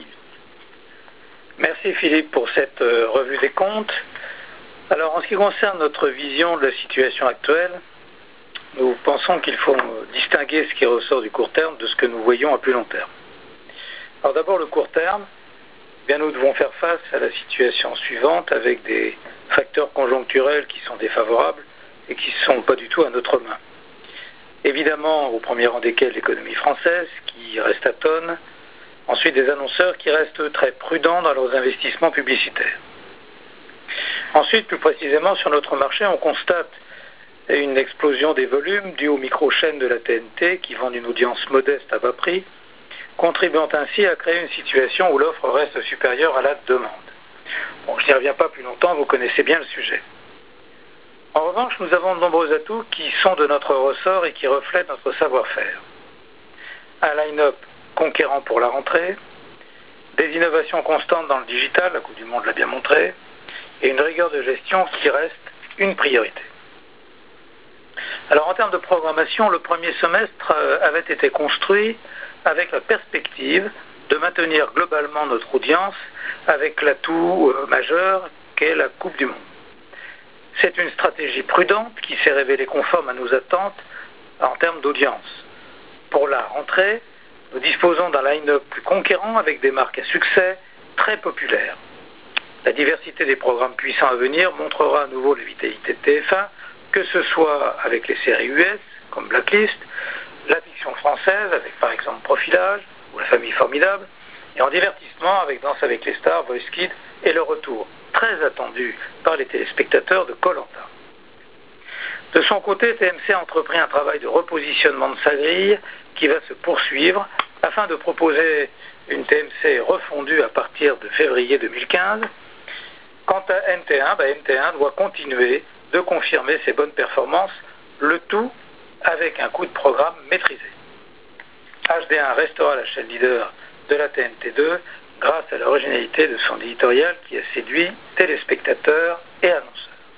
Merci Philippe pour cette revue des comptes. Alors en ce qui concerne notre vision de la situation actuelle, nous pensons qu'il faut distinguer ce qui ressort du court terme de ce que nous voyons à plus long terme. Alors d'abord le court terme, bien nous devons faire face à la situation suivante avec des facteurs conjoncturels qui sont défavorables et qui ne sont pas du tout à notre main. Évidemment, au premier rang desquels l'économie française qui reste atone, ensuite des annonceurs qui restent très prudents dans leurs investissements publicitaires. Ensuite, plus précisément, sur notre marché, on constate une explosion des volumes due aux micro-chaînes de la TNT qui vendent une audience modeste à bas prix, contribuant ainsi à créer une situation où l'offre reste supérieure à la demande. Bon, je n'y reviens pas plus longtemps, vous connaissez bien le sujet. En revanche, nous avons de nombreux atouts qui sont de notre ressort et qui reflètent notre savoir-faire. Un line-up conquérant pour la rentrée, des innovations constantes dans le digital, la Coupe du Monde l'a bien montré, et une rigueur de gestion qui reste une priorité. Alors en termes de programmation, le premier semestre avait été construit avec la perspective de maintenir globalement notre audience avec l'atout majeur qu'est la Coupe du Monde. C'est une stratégie prudente qui s'est révélée conforme à nos attentes en termes d'audience. Pour la rentrée, nous disposons d'un line-up plus conquérant avec des marques à succès très populaires. La diversité des programmes puissants à venir montrera à nouveau la vitalité de TF1, que ce soit avec les séries US, comme Blacklist, la fiction française, avec par exemple Profilage, ou La Famille Formidable, et en divertissement avec Danse avec les stars, Voice Kids, et le retour très attendu par les téléspectateurs de Koh-Lanta. De son côté, TMC a entrepris un travail de repositionnement de sa grille qui va se poursuivre afin de proposer une TMC refondue à partir de février 2015. Quant à NT1, NT1 doit continuer de confirmer ses bonnes performances, le tout avec un coût de programme maîtrisé. HD1 restera la chaîne leader de la TNT2 grâce à l'originalité de son éditorial qui a séduit téléspectateurs et annonceurs.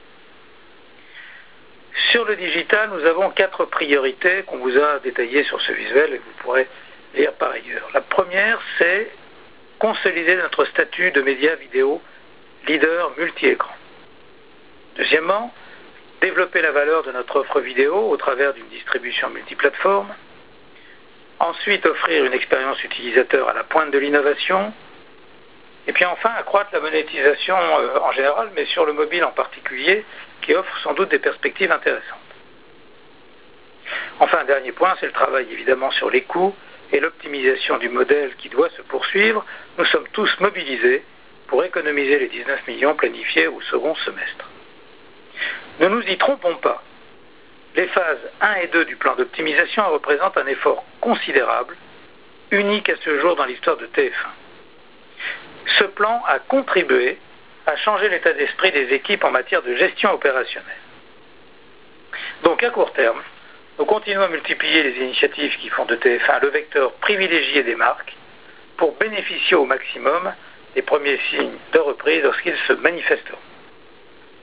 Sur le digital, nous avons 4 priorités qu'on vous a détaillées sur ce visuel et que vous pourrez lire par ailleurs. La première, c'est consolider notre statut de média vidéo leader multi-écran. Deuxièmement, développer la valeur de notre offre vidéo au travers d'une distribution multiplateforme. Ensuite, offrir une expérience utilisateur à la pointe de l'innovation. Et puis enfin, accroître la monétisation en général, mais sur le mobile en particulier, qui offre sans doute des perspectives intéressantes. Enfin, un dernier point, c'est le travail évidemment sur les coûts et l'optimisation du modèle qui doit se poursuivre. Nous sommes tous mobilisés pour économiser les 19 millions planifiés au second semestre. Ne nous y trompons pas. Les phases 1 et 2 du plan d'optimisation représentent un effort considérable, unique à ce jour dans l'histoire de TF1. Ce plan a contribué à changer l'état d'esprit des équipes en matière de gestion opérationnelle. Donc à court terme, nous continuons à multiplier les initiatives qui font de TF1 le vecteur privilégié des marques pour bénéficier au maximum des premiers signes de reprise lorsqu'ils se manifesteront.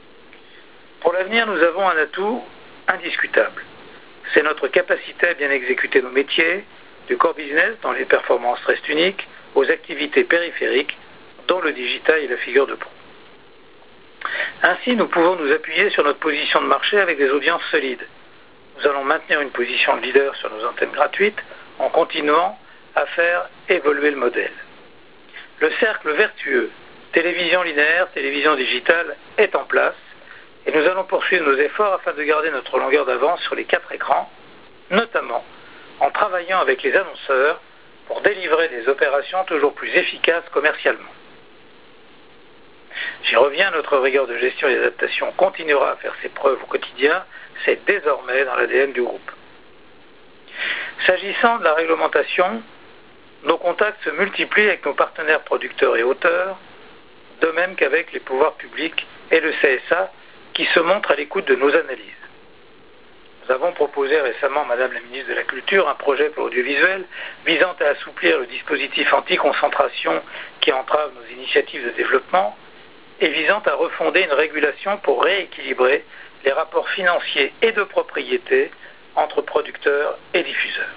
l'avenir, nous avons un atout indiscutable. C'est notre capacité à bien exécuter nos métiers, du core business, dont les performances restent uniques, aux activités périphériques, dont le digital est la figure de proue. Ainsi, nous pouvons nous appuyer sur notre position de marché avec des audiences solides. Nous allons maintenir une position de leader sur nos antennes gratuites en continuant à faire évoluer le modèle. Le cercle vertueux, télévision linéaire, télévision digitale, est en place et nous allons poursuivre nos efforts afin de garder notre longueur d'avance sur les 4 écrans, notamment en travaillant avec les annonceurs pour délivrer des opérations toujours plus efficaces commercialement. J'y reviens, notre rigueur de gestion et d'adaptation continuera à faire ses preuves au quotidien, c'est désormais dans l'ADN du groupe. S'agissant de la réglementation, nos contacts se multiplient avec nos partenaires producteurs et auteurs, de même qu'avec les pouvoirs publics et le CSA qui se montrent à l'écoute de nos analyses. Nous avons proposé récemment, Madame la ministre de la Culture, un projet pour l'audiovisuel visant à assouplir le dispositif anti-concentration qui entrave nos initiatives de développement et visant à refonder une régulation pour rééquilibrer les rapports financiers et de propriété entre producteurs et diffuseurs.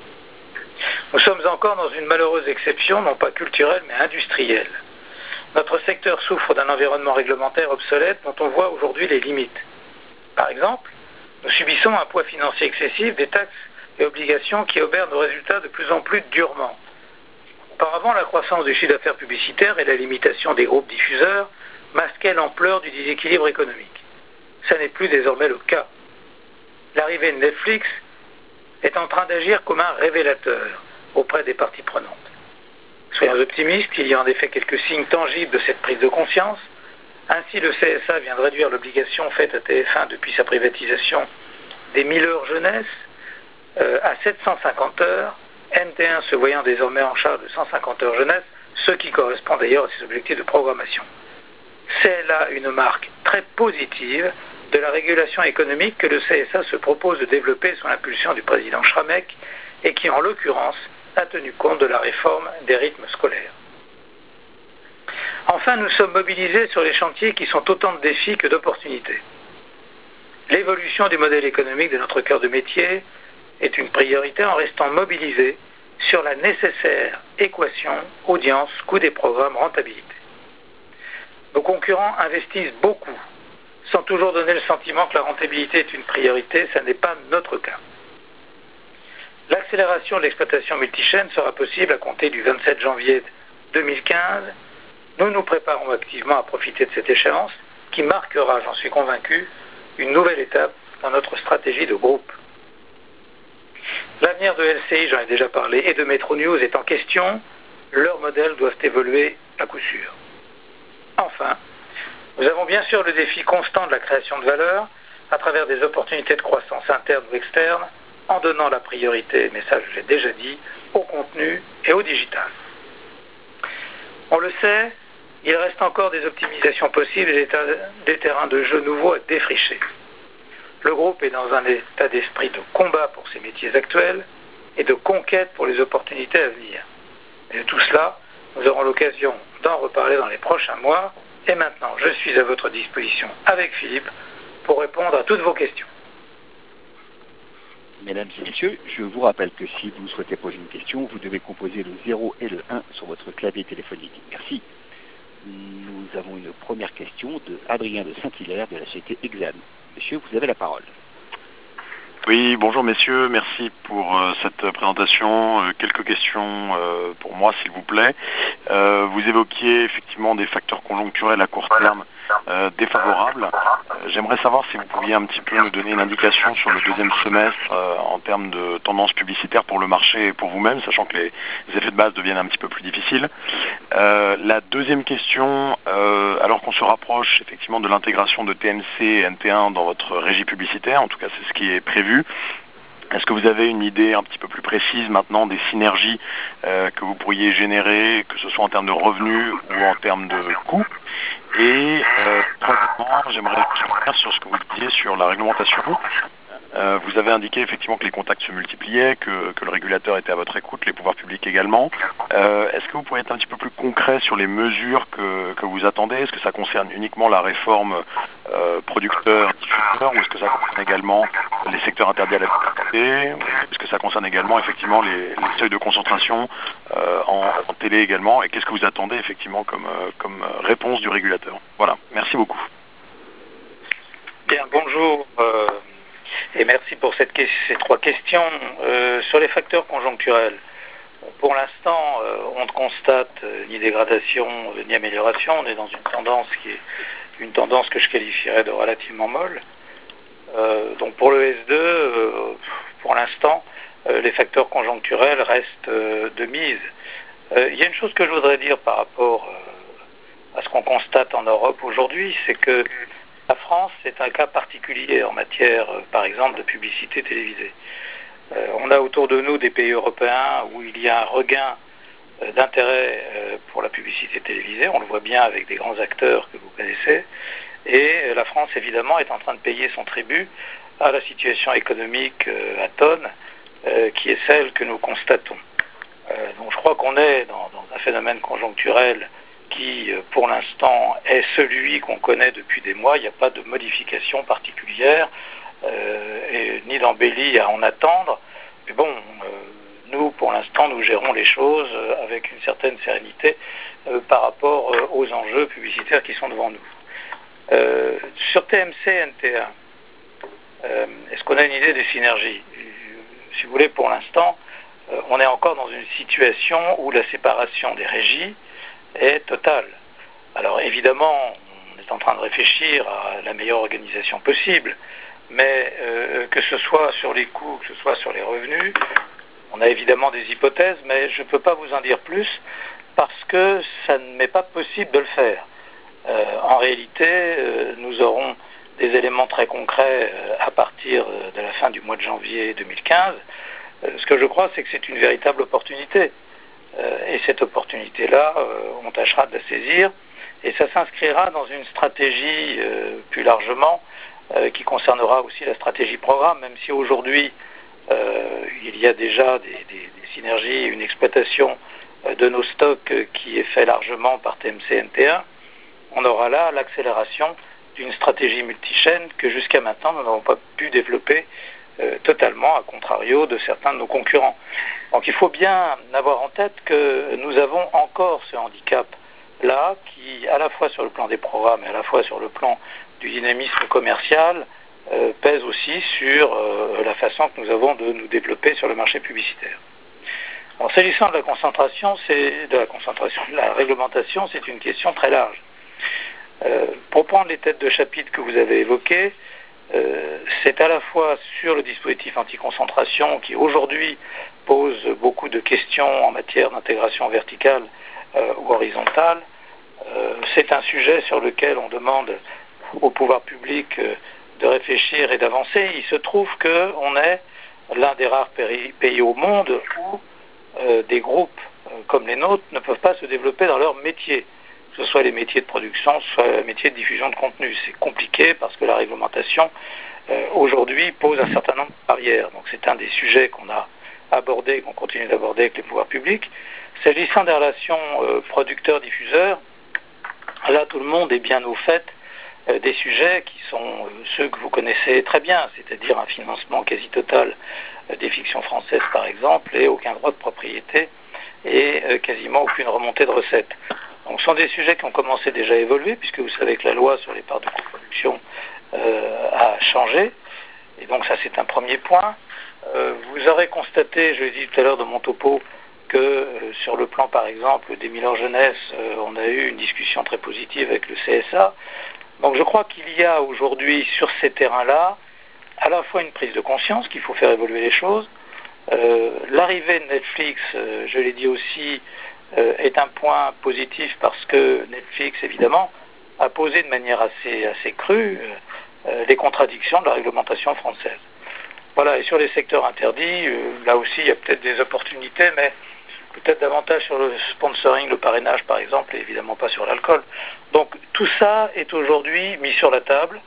Nous sommes encore dans une malheureuse exception, non pas culturelle mais industrielle. Notre secteur souffre d'un environnement réglementaire obsolète dont on voit aujourd'hui les limites. Par exemple, nous subissons un poids financier excessif des taxes et obligations qui obèrent nos résultats de plus en plus durement. Auparavant, la croissance du chiffre d'affaires publicitaire et la limitation des groupes diffuseurs masquaient l'ampleur du déséquilibre économique. Ça n'est plus désormais le cas. L'arrivée de Netflix est en train d'agir comme un révélateur auprès des parties prenantes. Soyons optimistes, il y a en effet quelques signes tangibles de cette prise de conscience. Ainsi, le CSA vient de réduire l'obligation faite à TF1 depuis sa privatisation des 1000 heures jeunesse à 750 heures, NT1 se voyant désormais en charge de 150 heures jeunesse, ce qui correspond d'ailleurs à ses objectifs de programmation. C'est là une marque très positive de la régulation économique que le CSA se propose de développer sous l'impulsion du président Schramek et qui, en l'occurrence, a tenu compte de la réforme des rythmes scolaires. Enfin, nous sommes mobilisés sur les chantiers qui sont autant de défis que d'opportunités. L'évolution du modèle économique de notre cœur de métier est une priorité en restant mobilisé sur la nécessaire équation audience, coût des programmes, rentabilité. Nos concurrents investissent beaucoup, sans toujours donner le sentiment que la rentabilité est une priorité, ce n'est pas notre cas. L'accélération de l'exploitation multichaîne sera possible à compter du 27 janvier 2015. Nous nous préparons activement à profiter de cette échéance qui marquera, j'en suis convaincu, une nouvelle étape dans notre stratégie de groupe. L'avenir de LCI, j'en ai déjà parlé, et de Metro News est en question. Leurs modèles doivent évoluer à coup sûr. Enfin, nous avons bien sûr le défi constant de la création de valeur à travers des opportunités de croissance interne ou externe, en donnant la priorité, mais ça je l'ai déjà dit, au contenu et au digital. On le sait, il reste encore des optimisations possibles et des terrains de jeu nouveaux à défricher. Le groupe est dans un état d'esprit de combat pour ses métiers actuels et de conquête pour les opportunités à venir. Et de tout cela, nous aurons l'occasion d'en reparler dans les prochains mois. Et maintenant, je suis à votre disposition avec Philippe pour répondre à toutes vos questions. Mesdames et messieurs, je vous rappelle que si vous souhaitez poser une question, vous devez composer le 0 et le 1 sur votre clavier téléphonique. Merci. Nous avons une première question de Adrien de Saint-Hilaire de la société Exane. Monsieur, vous avez la parole. Oui, bonjour messieurs, merci pour cette présentation. Quelques questions pour moi, s'il vous plaît. Vous évoquiez effectivement des facteurs conjoncturels à court terme défavorables. J'aimerais savoir si vous pouviez un petit peu nous donner une indication sur le deuxième semestre en termes de tendance publicitaire pour le marché et pour vous-même, sachant que les effets de base deviennent un petit peu plus difficiles. La deuxième question, alors qu'on se rapproche effectivement de l'intégration de TMC et NT1 dans votre régie publicitaire, en tout cas c'est ce qui est prévu, est-ce que vous avez une idée un petit peu plus précise maintenant des synergies que vous pourriez générer, que ce soit en termes de revenus ou en termes de coûts? Et troisièmement, j'aimerais revenir sur ce que vous disiez sur la réglementation. Vous avez indiqué effectivement que les contacts se multipliaient, que le régulateur était à votre écoute, les pouvoirs publics également. Est-ce que vous pourriez être un petit peu plus concret sur les mesures que vous attendez? Est-ce que ça concerne uniquement la réforme producteurs, diffuseurs, ou est-ce que ça concerne également les secteurs interdits à la publicité? Est-ce que ça concerne également effectivement les seuils de concentration en télé également? Et qu'est-ce que vous attendez effectivement comme réponse du régulateur? Voilà, merci beaucoup. Bien, bonjour et merci pour ces 3 questions. Sur les facteurs conjoncturels, pour l'instant, on ne constate ni dégradation ni amélioration. On est dans une tendance que je qualifierais de relativement molle. Donc pour le S2, pour l'instant, les facteurs conjoncturels restent de mise. Il y a une chose que je voudrais dire par rapport à ce qu'on constate en Europe aujourd'hui, c'est que la France est un cas particulier en matière, par exemple, de publicité télévisée. On a autour de nous des pays européens où il y a un regain d'intérêt pour la publicité télévisée. On le voit bien avec des grands acteurs que vous connaissez. Et la France, évidemment, est en train de payer son tribut à la situation économique atone qui est celle que nous constatons. Donc je crois qu'on est dans un phénomène conjoncturel qui, pour l'instant, est celui qu'on connaît depuis des mois. Il n'y a pas de modification particulière, ni d'embellie à en attendre. Mais bon, nous, pour l'instant, nous gérons les choses avec une certaine sérénité par rapport aux enjeux publicitaires qui sont devant nous. Sur TMC, NT1, est-ce qu'on a une idée des synergies? Si vous voulez, pour l'instant, on est encore dans une situation où la séparation des régies est totale. Alors évidemment, on est en train de réfléchir à la meilleure organisation possible, mais que ce soit sur les coûts, que ce soit sur les revenus, on a évidemment des hypothèses, mais je ne peux pas vous en dire plus parce que ça ne m'est pas possible de le faire. En réalité, nous aurons des éléments très concrets à partir de la fin du mois de janvier 2015. Ce que je crois, c'est que c'est une véritable opportunité. Et cette opportunité-là, on tâchera de la saisir. Et ça s'inscrira dans une stratégie plus largement qui concernera aussi la stratégie programme, même si aujourd'hui, il y a déjà des synergies, une exploitation de nos stocks qui est fait largement par TMC NT1. On aura là l'accélération d'une stratégie multichaîne que jusqu'à maintenant nous n'avons pas pu développer totalement, à contrario de certains de nos concurrents. Donc il faut bien avoir en tête que nous avons encore ce handicap-là qui, à la fois sur le plan des programmes et à la fois sur le plan du dynamisme commercial, pèse aussi sur la façon que nous avons de nous développer sur le marché publicitaire. Alors s'agissant de la concentration, de la réglementation, c'est une question très large. Pour prendre les têtes de chapitre que vous avez évoquées, c'est à la fois sur le dispositif anti-concentration qui aujourd'hui pose beaucoup de questions en matière d'intégration verticale ou horizontale. C'est un sujet sur lequel on demande au pouvoir public de réfléchir et d'avancer. Il se trouve qu'on est l'un des rares pays au monde où des groupes comme les nôtres ne peuvent pas se développer dans leur métier, que ce soit les métiers de production, soit les métiers de diffusion de contenu. C'est compliqué parce que la réglementation aujourd'hui pose un certain nombre de barrières. Donc c'est un des sujets qu'on a abordé, qu'on continue d'aborder avec les pouvoirs publics. S'agissant des relations producteurs-diffuseurs, là tout le monde est bien au fait des sujets qui sont ceux que vous connaissez très bien, c'est-à-dire un financement quasi total des fictions françaises par exemple, et aucun droit de propriété et quasiment aucune remontée de recettes. Donc ce sont des sujets qui ont commencé déjà à évoluer, puisque vous savez que la loi sur les parts de coproduction a changé, et donc ça c'est un premier point. Vous aurez constaté, je l'ai dit tout à l'heure dans mon topo, que sur le plan par exemple des Miller Jeunesse, on a eu une discussion très positive avec le CSA. Donc je crois qu'il y a aujourd'hui sur ces terrains-là à la fois une prise de conscience qu'il faut faire évoluer les choses. L'arrivée de Netflix, je l'ai dit aussi, est un point positif parce que Netflix, évidemment, a posé de manière assez crue les contradictions de la réglementation française. Voilà, et sur les secteurs interdits, là aussi, il y a peut-être des opportunités, mais peut-être davantage sur le sponsoring, le parrainage, par exemple, et évidemment pas sur l'alcool. Donc, tout ça est aujourd'hui mis sur la table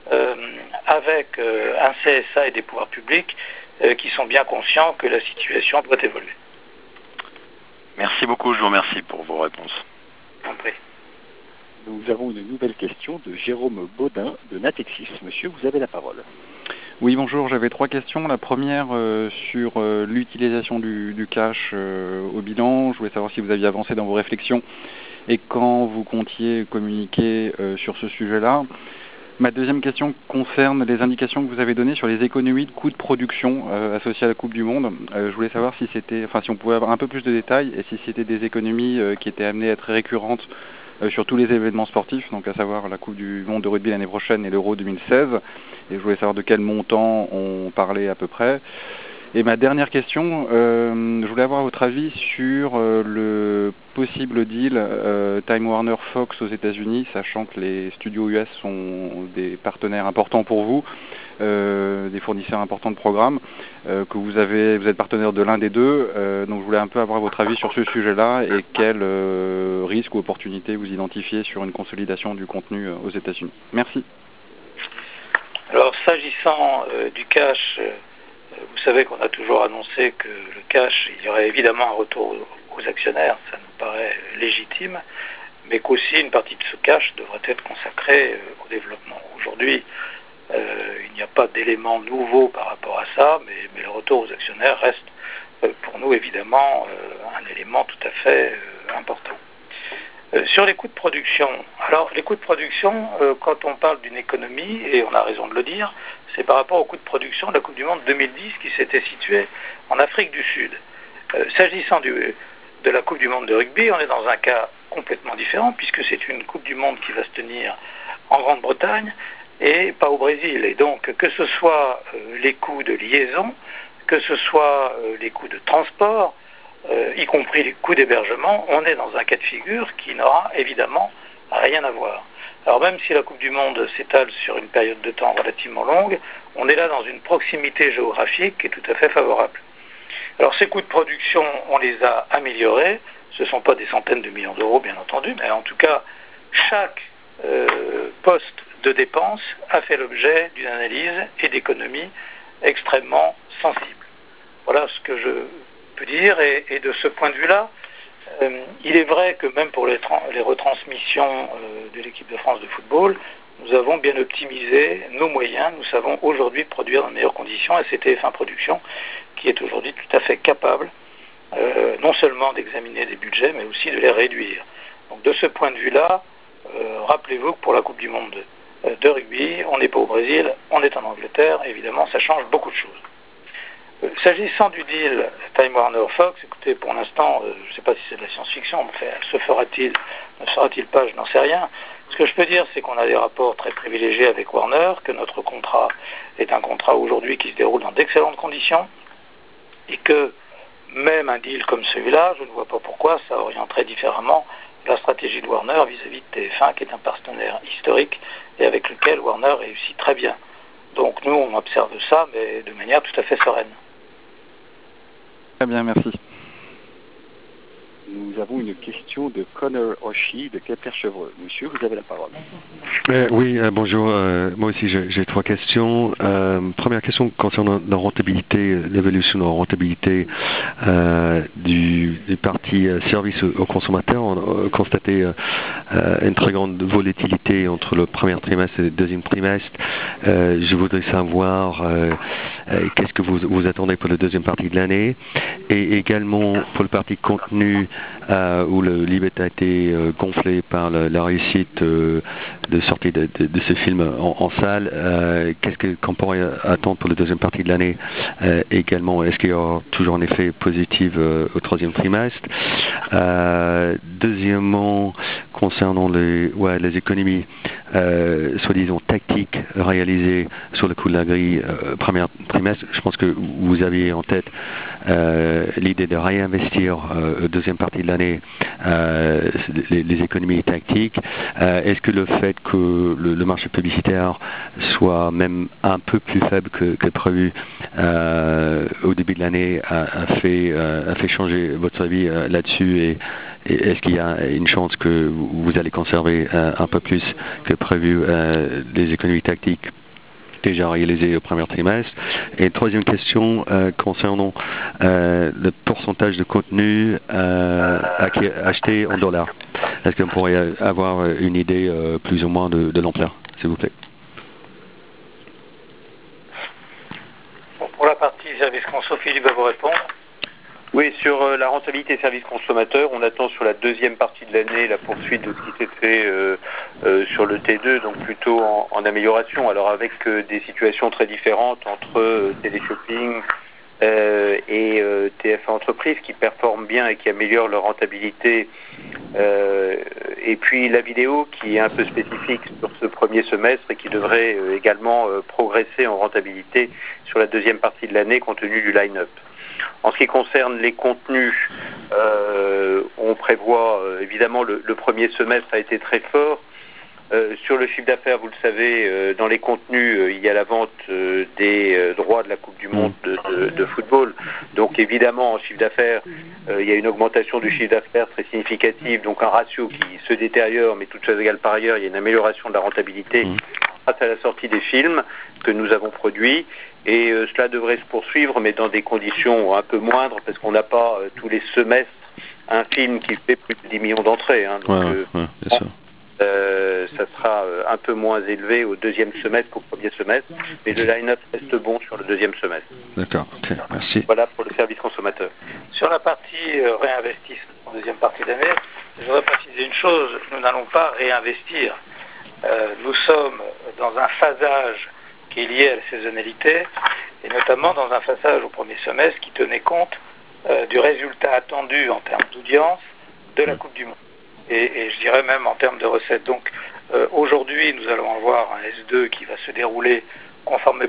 avec un CSA et des pouvoirs publics qui sont bien conscients que la situation doit évoluer. Merci beaucoup, je vous remercie pour vos réponses. Je vous en prie. Nous avons une nouvelle question de Jérôme Baudin de Natexis. Monsieur, vous avez la parole. Oui, bonjour, j'avais 3 questions. La première sur l'utilisation du cash au bilan. Je voulais savoir si vous aviez avancé dans vos réflexions et quand vous comptiez communiquer sur ce sujet-là. Ma deuxième question concerne les indications que vous avez données sur les économies de coûts de production associées à la Coupe du Monde. Je voulais savoir si on pouvait avoir un peu plus de détails et si c'était des économies qui étaient amenées à être récurrentes sur tous les événements sportifs, donc à savoir la Coupe du Monde de rugby l'année prochaine et l'Euro 2016. Et je voulais savoir de quel montant on parlait à peu près. Et ma dernière question, je voulais avoir votre avis sur le possible deal Time Warner Fox aux États-Unis, sachant que les studios US sont des partenaires importants pour vous, des fournisseurs importants de programmes, que vous êtes partenaire de l'un des deux. Donc je voulais un peu avoir votre avis sur ce sujet-là et quels risques ou opportunités vous identifiez sur une consolidation du contenu aux États-Unis. Merci. Alors s'agissant du cash, vous savez qu'on a toujours annoncé que le cash, il y aurait évidemment un retour aux actionnaires, ça nous paraît légitime, mais qu'aussi une partie de ce cash devrait être consacrée au développement. Aujourd'hui, il n'y a pas d'éléments nouveaux par rapport à ça, mais le retour aux actionnaires reste pour nous évidemment un élément tout à fait important. Sur les coûts de production, alors les coûts de production, quand on parle d'une économie, et on a raison de le dire, c'est par rapport aux coûts de production de la Coupe du Monde 2010 qui s'était située en Afrique du Sud. S'agissant de la Coupe du Monde de rugby, on est dans un cas complètement différent puisque c'est une Coupe du Monde qui va se tenir en Grande-Bretagne et pas au Brésil. Et donc que ce soit les coûts de liaison, que ce soit les coûts de transport, y compris les coûts d'hébergement, on est dans un cas de figure qui n'aura évidemment rien à voir. Alors même si la Coupe du Monde s'étale sur une période de temps relativement longue, on est là dans une proximité géographique qui est tout à fait favorable. Alors ces coûts de production, on les a améliorés. Ce ne sont pas des centaines de millions d'euros, bien entendu, mais en tout cas, chaque poste de dépense a fait l'objet d'une analyse et d'économie extrêmement sensible. Voilà ce que je peux dire. Et de ce point de vue-là, il est vrai que même pour les retransmissions de l'équipe de France de football, nous avons bien optimisé nos moyens. Nous savons aujourd'hui produire dans de meilleures conditions et c'est TF1 Production qui est aujourd'hui tout à fait capable non seulement d'examiner des budgets mais aussi de les réduire. Donc de ce point de vue-là, rappelez-vous que pour la Coupe du Monde de rugby, on n'est pas au Brésil, on est en Angleterre. Évidemment, ça change beaucoup de choses. S'agissant du deal Time Warner Fox, écoutez, pour l'instant, je ne sais pas si c'est de la science-fiction, mais se fera-t-il, ne sera-t-il pas, je n'en sais rien. Ce que je peux dire, c'est qu'on a des rapports très privilégiés avec Warner, que notre contrat est un contrat aujourd'hui qui se déroule dans d'excellentes conditions, et que même un deal comme celui-là, je ne vois pas pourquoi ça orienterait différemment la stratégie de Warner vis-à-vis de TF1, qui est un partenaire historique et avec lequel Warner réussit très bien. Donc nous, on observe ça, mais de manière tout à fait sereine. Très bien, merci. Nous avons une question de Connor Oshie de Kepler-Chevreux. Monsieur, vous avez la parole. Oui, bonjour. Moi aussi, j'ai 3 questions. Première question concernant la rentabilité, l'évolution de la rentabilité du parti service aux consommateurs. On a constaté une très grande volatilité entre le premier trimestre et le deuxième trimestre. Je voudrais savoir qu'est-ce que vous attendez pour la deuxième partie de l'année et également pour le parti contenu où le Libet a été gonflé par la réussite de sortie de ce film en salle. Qu'est-ce qu'on pourrait attendre pour la deuxième partie de l'année également? Est-ce qu'il y aura toujours un effet positif au troisième trimestre? Deuxièmement, concernant les économies soi-disant tactiques réalisées sur le coût de la grille premier trimestre, je pense que vous aviez en tête l'idée de réinvestir deuxième partie de l'année les économies tactiques. Est-ce que le fait que le marché publicitaire soit même un peu plus faible que prévu au début de l'année a fait changer votre avis là-dessus et est-ce qu'il y a une chance que vous allez conserver un peu plus que prévu les économies tactiques déjà réalisées au premier trimestre? Et troisième question concernant le pourcentage de contenu acheté en dollars. Est-ce qu'on pourrait avoir une idée plus ou moins de l'ampleur, s'il vous plaît? Bon, pour la partie service conso, Philippe va vous répondre. Oui, sur la rentabilité service consommateur, on attend sur la deuxième partie de l'année la poursuite de ce qui s'est fait sur le T2, donc plutôt en amélioration. Alors avec des situations très différentes entre Téléshopping et TF1 Entreprise qui performent bien et qui améliorent leur rentabilité, et puis la vidéo qui est un peu spécifique sur ce premier semestre et qui devrait également progresser en rentabilité sur la deuxième partie de l'année compte tenu du line-up. En ce qui concerne les contenus, on prévoit évidemment le premier semestre a été très fort. Sur le chiffre d'affaires, vous le savez, dans les contenus, il y a la vente des droits de la Coupe du Monde de football. Donc évidemment, en chiffre d'affaires, il y a une augmentation du chiffre d'affaires très significative, donc un ratio qui se détériore, mais toutes choses égales par ailleurs, il y a une amélioration de la rentabilité grâce à la sortie des films que nous avons produits. Et cela devrait se poursuivre, mais dans des conditions un peu moindres, parce qu'on n'a pas tous les semestres un film qui fait plus de 10 millions d'entrées. Hein, donc, bien sûr. Ça sera un peu moins élevé au deuxième semestre qu'au premier semestre, mais le line-up reste bon sur le deuxième semestre. D'accord, ok, merci. Voilà pour le service consommateur. Sur la partie réinvestissement en deuxième partie d'année, je voudrais préciser une chose, nous n'allons pas réinvestir. Nous sommes dans un phasage qui est lié à la saisonnalité, et notamment dans un phasage au premier semestre qui tenait compte du résultat attendu en termes d'audience de la Coupe du Monde. Et je dirais même en termes de recettes. Donc aujourd'hui, nous allons avoir un S2 qui va se dérouler conformément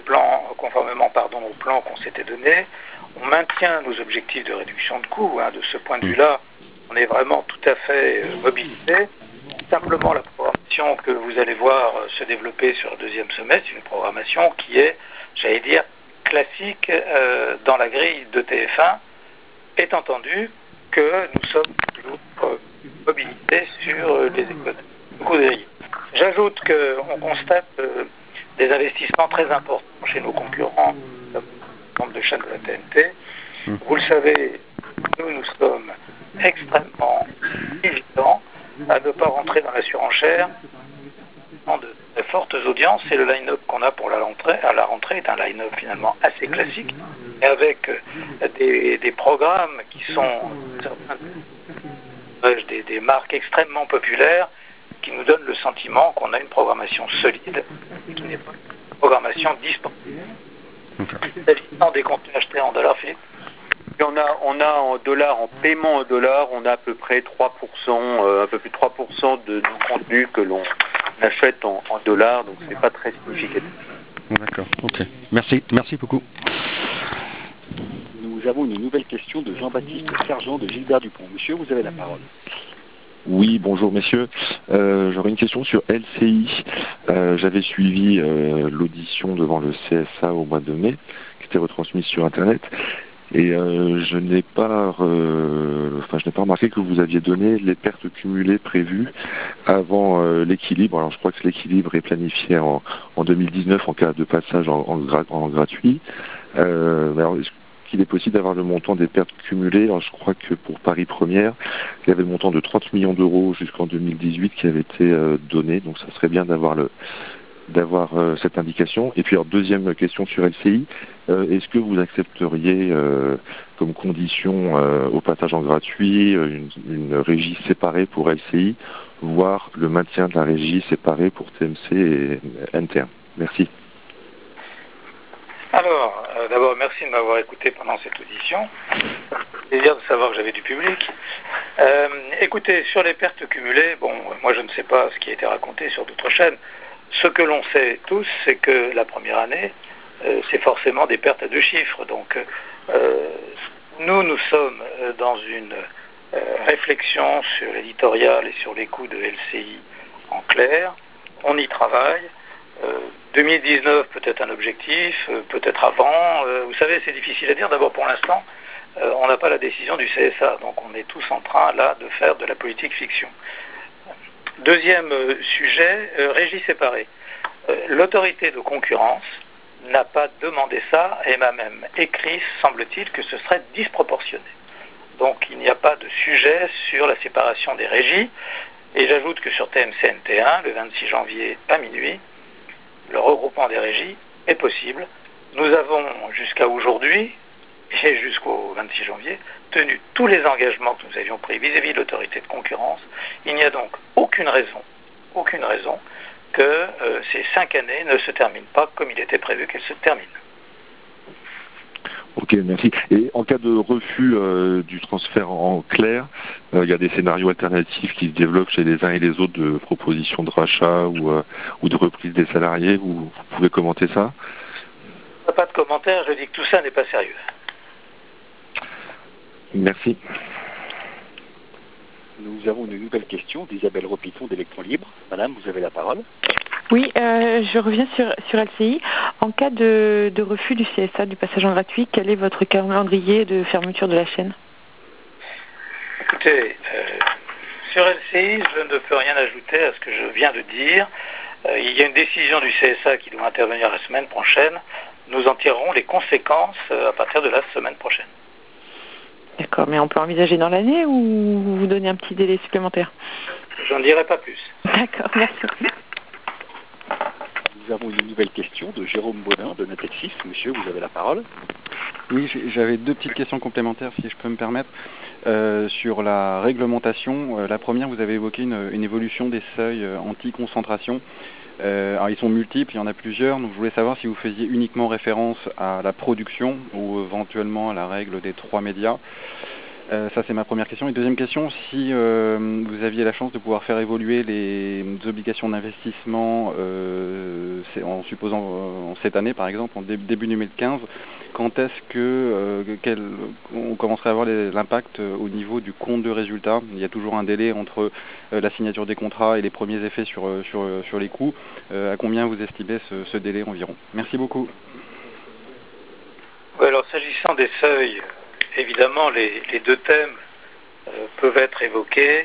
au plan qu'on s'était donné. On maintient nos objectifs de réduction de coûts. Hein. De ce point de vue-là, on est vraiment tout à fait mobilisé. Simplement, la programmation que vous allez voir se développer sur le deuxième semestre, une programmation qui est, j'allais dire, classique dans la grille de TF1, étant entendu que nous sommes toujours mobilisés sur les économies. J'ajoute qu'on constate des investissements très importants chez nos concurrents, comme le nombre de chaînes de la TNT. Vous le savez, nous sommes extrêmement vigilants à ne pas rentrer dans la surenchère de fortes audiences, et le line-up qu'on a pour la rentrée est un line-up finalement assez classique, et avec des programmes qui sont des marques extrêmement populaires qui nous donnent le sentiment qu'on a une programmation solide et qui n'est pas une programmation disponible. S'agissant des contenus achetés en dollars, Philippe? On a en dollars, en paiement en dollars, on a à peu près 3%, un peu plus de 3% de nos contenus que l'on achète en dollars, donc c'est pas très significatif. D'accord, ok. Merci beaucoup. Nous avons une nouvelle question de Jean-Baptiste Sergent de Gilbert Dupont. Monsieur, vous avez la parole. Oui, bonjour messieurs. J'aurais une question sur LCI. J'avais suivi l'audition devant le CSA au mois de mai, qui était retransmise sur Internet. Et je n'ai pas remarqué que vous aviez donné les pertes cumulées prévues avant l'équilibre. Alors je crois que l'équilibre est planifié en 2019 en cas de passage en gratuit. Alors est-ce qu'il est possible d'avoir le montant des pertes cumulées? Alors je crois que pour Paris Première, il y avait le montant de 30 millions d'euros jusqu'en 2018 qui avait été donné. Donc ça serait bien d'avoir cette indication. Et puis alors deuxième question sur LCI, est-ce que vous accepteriez comme condition au passage en gratuit une régie séparée pour LCI, voire le maintien de la régie séparée pour TMC et NTR? Merci. Alors, d'abord, merci de m'avoir écouté pendant cette audition. Plaisir de savoir que j'avais du public. Écoutez, sur les pertes cumulées, bon, moi je ne sais pas ce qui a été raconté sur d'autres chaînes. Ce que l'on sait tous, c'est que la première année, c'est forcément des pertes à deux chiffres. Donc, nous sommes dans une réflexion sur l'éditorial et sur les coûts de LCI en clair. On y travaille. 2019 peut-être un objectif, peut-être avant. Vous savez, c'est difficile à dire. D'abord, pour l'instant, on n'a pas la décision du CSA. Donc, on est tous en train, là, de faire de la politique fiction. Deuxième sujet, régie séparée. L'autorité de concurrence n'a pas demandé ça et m'a même écrit, semble-t-il, que ce serait disproportionné. Donc il n'y a pas de sujet sur la séparation des régies. Et j'ajoute que sur TMCNT1, le 26 janvier à minuit, le regroupement des régies est possible. Nous avons jusqu'à aujourd'hui, et jusqu'au 26 janvier, tenu tous les engagements que nous avions pris vis-à-vis de l'autorité de concurrence. Il n'y a donc aucune raison que ces 5 années ne se terminent pas comme il était prévu qu'elles se terminent. Ok, merci. Et en cas de refus du transfert en clair, il y a des scénarios alternatifs qui se développent chez les uns et les autres de propositions de rachat ou de reprise des salariés. Vous pouvez commenter ça? Pas de commentaire, je dis que tout ça n'est pas sérieux. Merci. Nous avons une nouvelle question d'Isabelle Ropiton d'Électron Libre. Madame, vous avez la parole. Oui, je reviens sur LCI. En cas de refus du CSA, du passage en gratuit, quel est votre calendrier de fermeture de la chaîne? Écoutez, sur LCI, je ne peux rien ajouter à ce que je viens de dire. Il y a une décision du CSA qui doit intervenir la semaine prochaine. Nous en tirerons les conséquences à partir de la semaine prochaine. D'accord, mais on peut envisager dans l'année ou vous donner un petit délai supplémentaire? J'en dirai pas plus. D'accord, merci. Nous avons une nouvelle question de Jérôme Baudin de Natexis. Monsieur, vous avez la parole. Oui, j'avais 2 petites questions complémentaires, si je peux me permettre. Sur la réglementation, la première, vous avez évoqué une évolution des seuils anti-concentration. Alors, ils sont multiples, il y en a plusieurs, donc je voulais savoir si vous faisiez uniquement référence à la production ou éventuellement à la règle des 3 médias. Ça, c'est ma première question. Et deuxième question, si vous aviez la chance de pouvoir faire évoluer les obligations d'investissement, en supposant cette année, par exemple, en début 2015, quand est-ce on commencerait à avoir l'impact au niveau du compte de résultat? Il y a toujours un délai entre la signature des contrats et les premiers effets sur les coûts. À combien vous estimez ce délai environ? Merci beaucoup. Oui, alors s'agissant des seuils, évidemment, les 2 thèmes peuvent être évoqués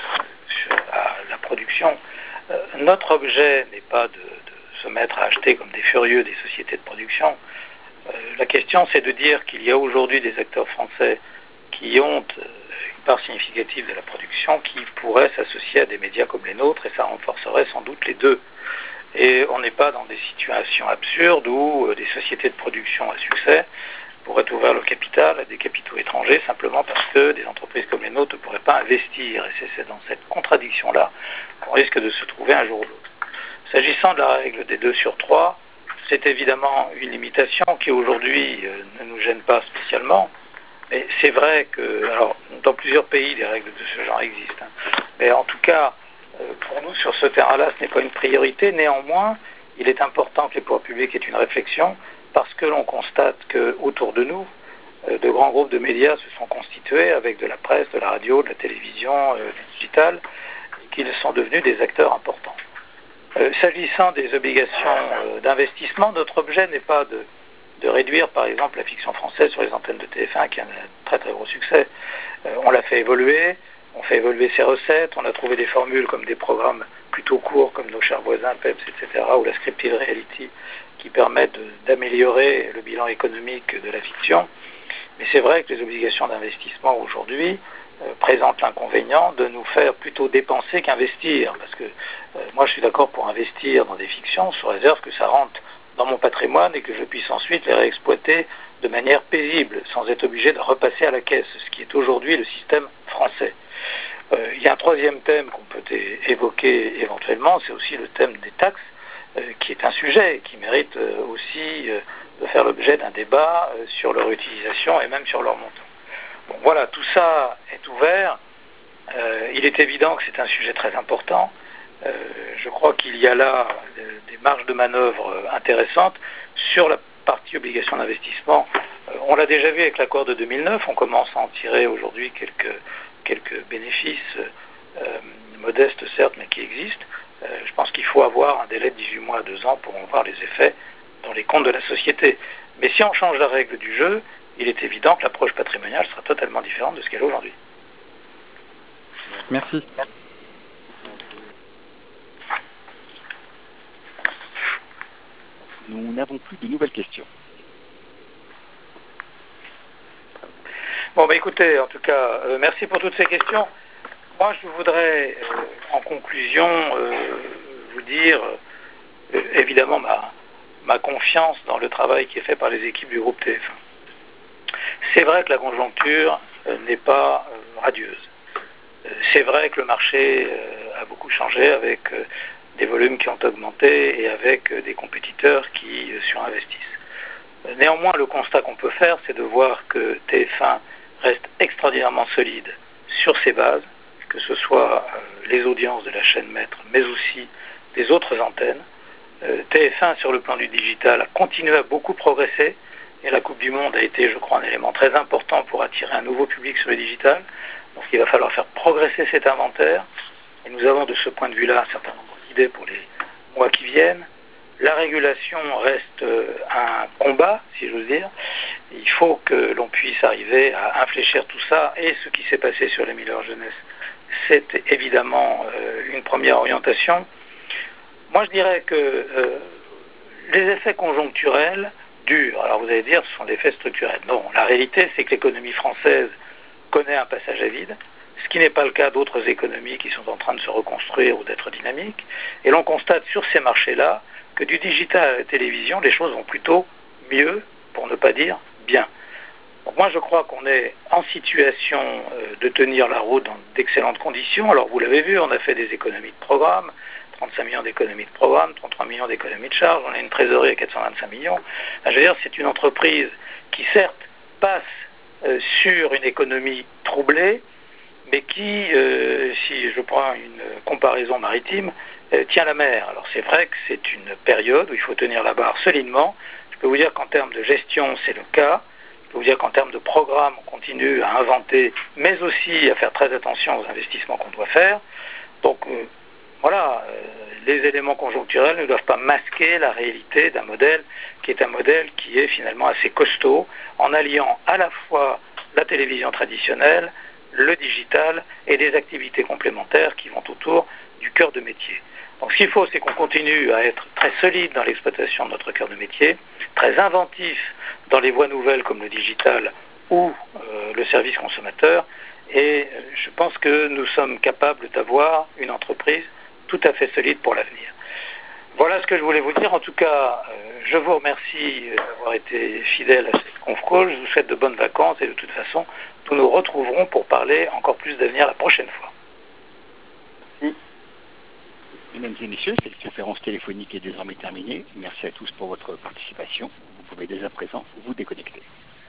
à la production. Notre objet n'est pas de se mettre à acheter comme des furieux des sociétés de production. La question, c'est de dire qu'il y a aujourd'hui des acteurs français qui ont une part significative de la production qui pourraient s'associer à des médias comme les nôtres, et ça renforcerait sans doute les 2. Et on n'est pas dans des situations absurdes où des sociétés de production à succès pourraient ouvrir le capital à des capitaux étrangers simplement parce que des entreprises comme les nôtres ne pourraient pas investir. Et c'est dans cette contradiction-là qu'on risque de se trouver un jour ou l'autre. S'agissant de la règle des 2/3, c'est évidemment une limitation qui aujourd'hui ne nous gêne pas spécialement. Mais c'est vrai que, alors, dans plusieurs pays, des règles de ce genre existent. Mais en tout cas, pour nous, sur ce terrain-là, ce n'est pas une priorité. Néanmoins, il est important que les pouvoirs publics aient une réflexion parce que l'on constate qu'autour de nous, de grands groupes de médias se sont constitués avec de la presse, de la radio, de la télévision, du digital, et qu'ils sont devenus des acteurs importants. S'agissant des obligations d'investissement, notre objet n'est pas de réduire, par exemple, la fiction française sur les antennes de TF1, qui a un très très gros succès. On l'a fait évoluer, on fait évoluer ses recettes, on a trouvé des formules comme des programmes plutôt courts, comme nos chers voisins, PEPS, etc., ou la scripted reality, qui permettent d'améliorer le bilan économique de la fiction. Mais c'est vrai que les obligations d'investissement aujourd'hui présentent l'inconvénient de nous faire plutôt dépenser qu'investir. Parce que moi, je suis d'accord pour investir dans des fictions sous réserve que ça rentre dans mon patrimoine et que je puisse ensuite les réexploiter de manière paisible, sans être obligé de repasser à la caisse, ce qui est aujourd'hui le système français. Il y a un 3e thème qu'on peut évoquer éventuellement, c'est aussi le thème des taxes, qui est un sujet qui mérite aussi de faire l'objet d'un débat sur leur utilisation et même sur leur montant. Bon, voilà, tout ça est ouvert. Il est évident que c'est un sujet très important. Je crois qu'il y a là des marges de manœuvre intéressantes. Sur la partie obligation d'investissement, on l'a déjà vu avec l'accord de 2009, on commence à en tirer aujourd'hui quelques bénéfices modestes certes, mais qui existent. Je pense qu'il faut avoir un délai de 18 mois à 2 ans pour en voir les effets dans les comptes de la société. Mais si on change la règle du jeu, il est évident que l'approche patrimoniale sera totalement différente de ce qu'elle est aujourd'hui. Merci. Nous n'avons plus de nouvelles questions. Bon, écoutez, en tout cas, merci pour toutes ces questions. Moi, je voudrais, en conclusion, vous dire évidemment ma confiance dans le travail qui est fait par les équipes du groupe TF1. C'est vrai que la conjoncture n'est pas radieuse. C'est vrai que le marché a beaucoup changé avec des volumes qui ont augmenté et avec des compétiteurs qui surinvestissent. Néanmoins, le constat qu'on peut faire, c'est de voir que TF1 reste extraordinairement solide sur ses bases, que ce soit les audiences de la chaîne maître, mais aussi des autres antennes. TF1, sur le plan du digital, a continué à beaucoup progresser, et la Coupe du Monde a été, je crois, un élément très important pour attirer un nouveau public sur le digital. Donc il va falloir faire progresser cet inventaire, et nous avons de ce point de vue-là un certain nombre d'idées pour les mois qui viennent. La régulation reste un combat, si j'ose dire. Il faut que l'on puisse arriver à infléchir tout ça, et ce qui s'est passé sur les mineurs jeunesse, c'est évidemment une première orientation. Moi, je dirais que les effets conjoncturels durent. Alors vous allez dire, ce sont des effets structurels. Non, la réalité, c'est que l'économie française connaît un passage à vide, ce qui n'est pas le cas d'autres économies qui sont en train de se reconstruire ou d'être dynamiques. Et l'on constate sur ces marchés-là que du digital à la télévision, les choses vont plutôt mieux, pour ne pas dire bien. Donc moi, je crois qu'on est en situation de tenir la route dans d'excellentes conditions. Alors vous l'avez vu, on a fait des économies de programme, 35 millions d'économies de programme, 33 millions d'économies de charges, on a une trésorerie à 425 millions. Je veux dire, c'est une entreprise qui certes passe sur une économie troublée, mais qui, si je prends une comparaison maritime, tient la mer. Alors c'est vrai que c'est une période où il faut tenir la barre solidement. Je peux vous dire qu'en termes de gestion, c'est le cas. Je peux vous dire qu'en termes de programme, on continue à inventer, mais aussi à faire très attention aux investissements qu'on doit faire. Donc voilà, les éléments conjoncturels ne doivent pas masquer la réalité d'un modèle qui est un modèle qui est finalement assez costaud, en alliant à la fois la télévision traditionnelle, le digital et des activités complémentaires qui vont autour du cœur de métier. Donc ce qu'il faut, c'est qu'on continue à être très solide dans l'exploitation de notre cœur de métier, très inventif dans les voies nouvelles comme le digital ou le service consommateur, et je pense que nous sommes capables d'avoir une entreprise tout à fait solide pour l'avenir. Voilà ce que je voulais vous dire. En tout cas, je vous remercie d'avoir été fidèle à cette conf call. Je vous souhaite de bonnes vacances et de toute façon, nous nous retrouverons pour parler encore plus d'avenir la prochaine fois. Merci. Mesdames et messieurs, cette conférence téléphonique est désormais terminée. Merci à tous pour votre participation. Vous pouvez dès à présent vous déconnecter.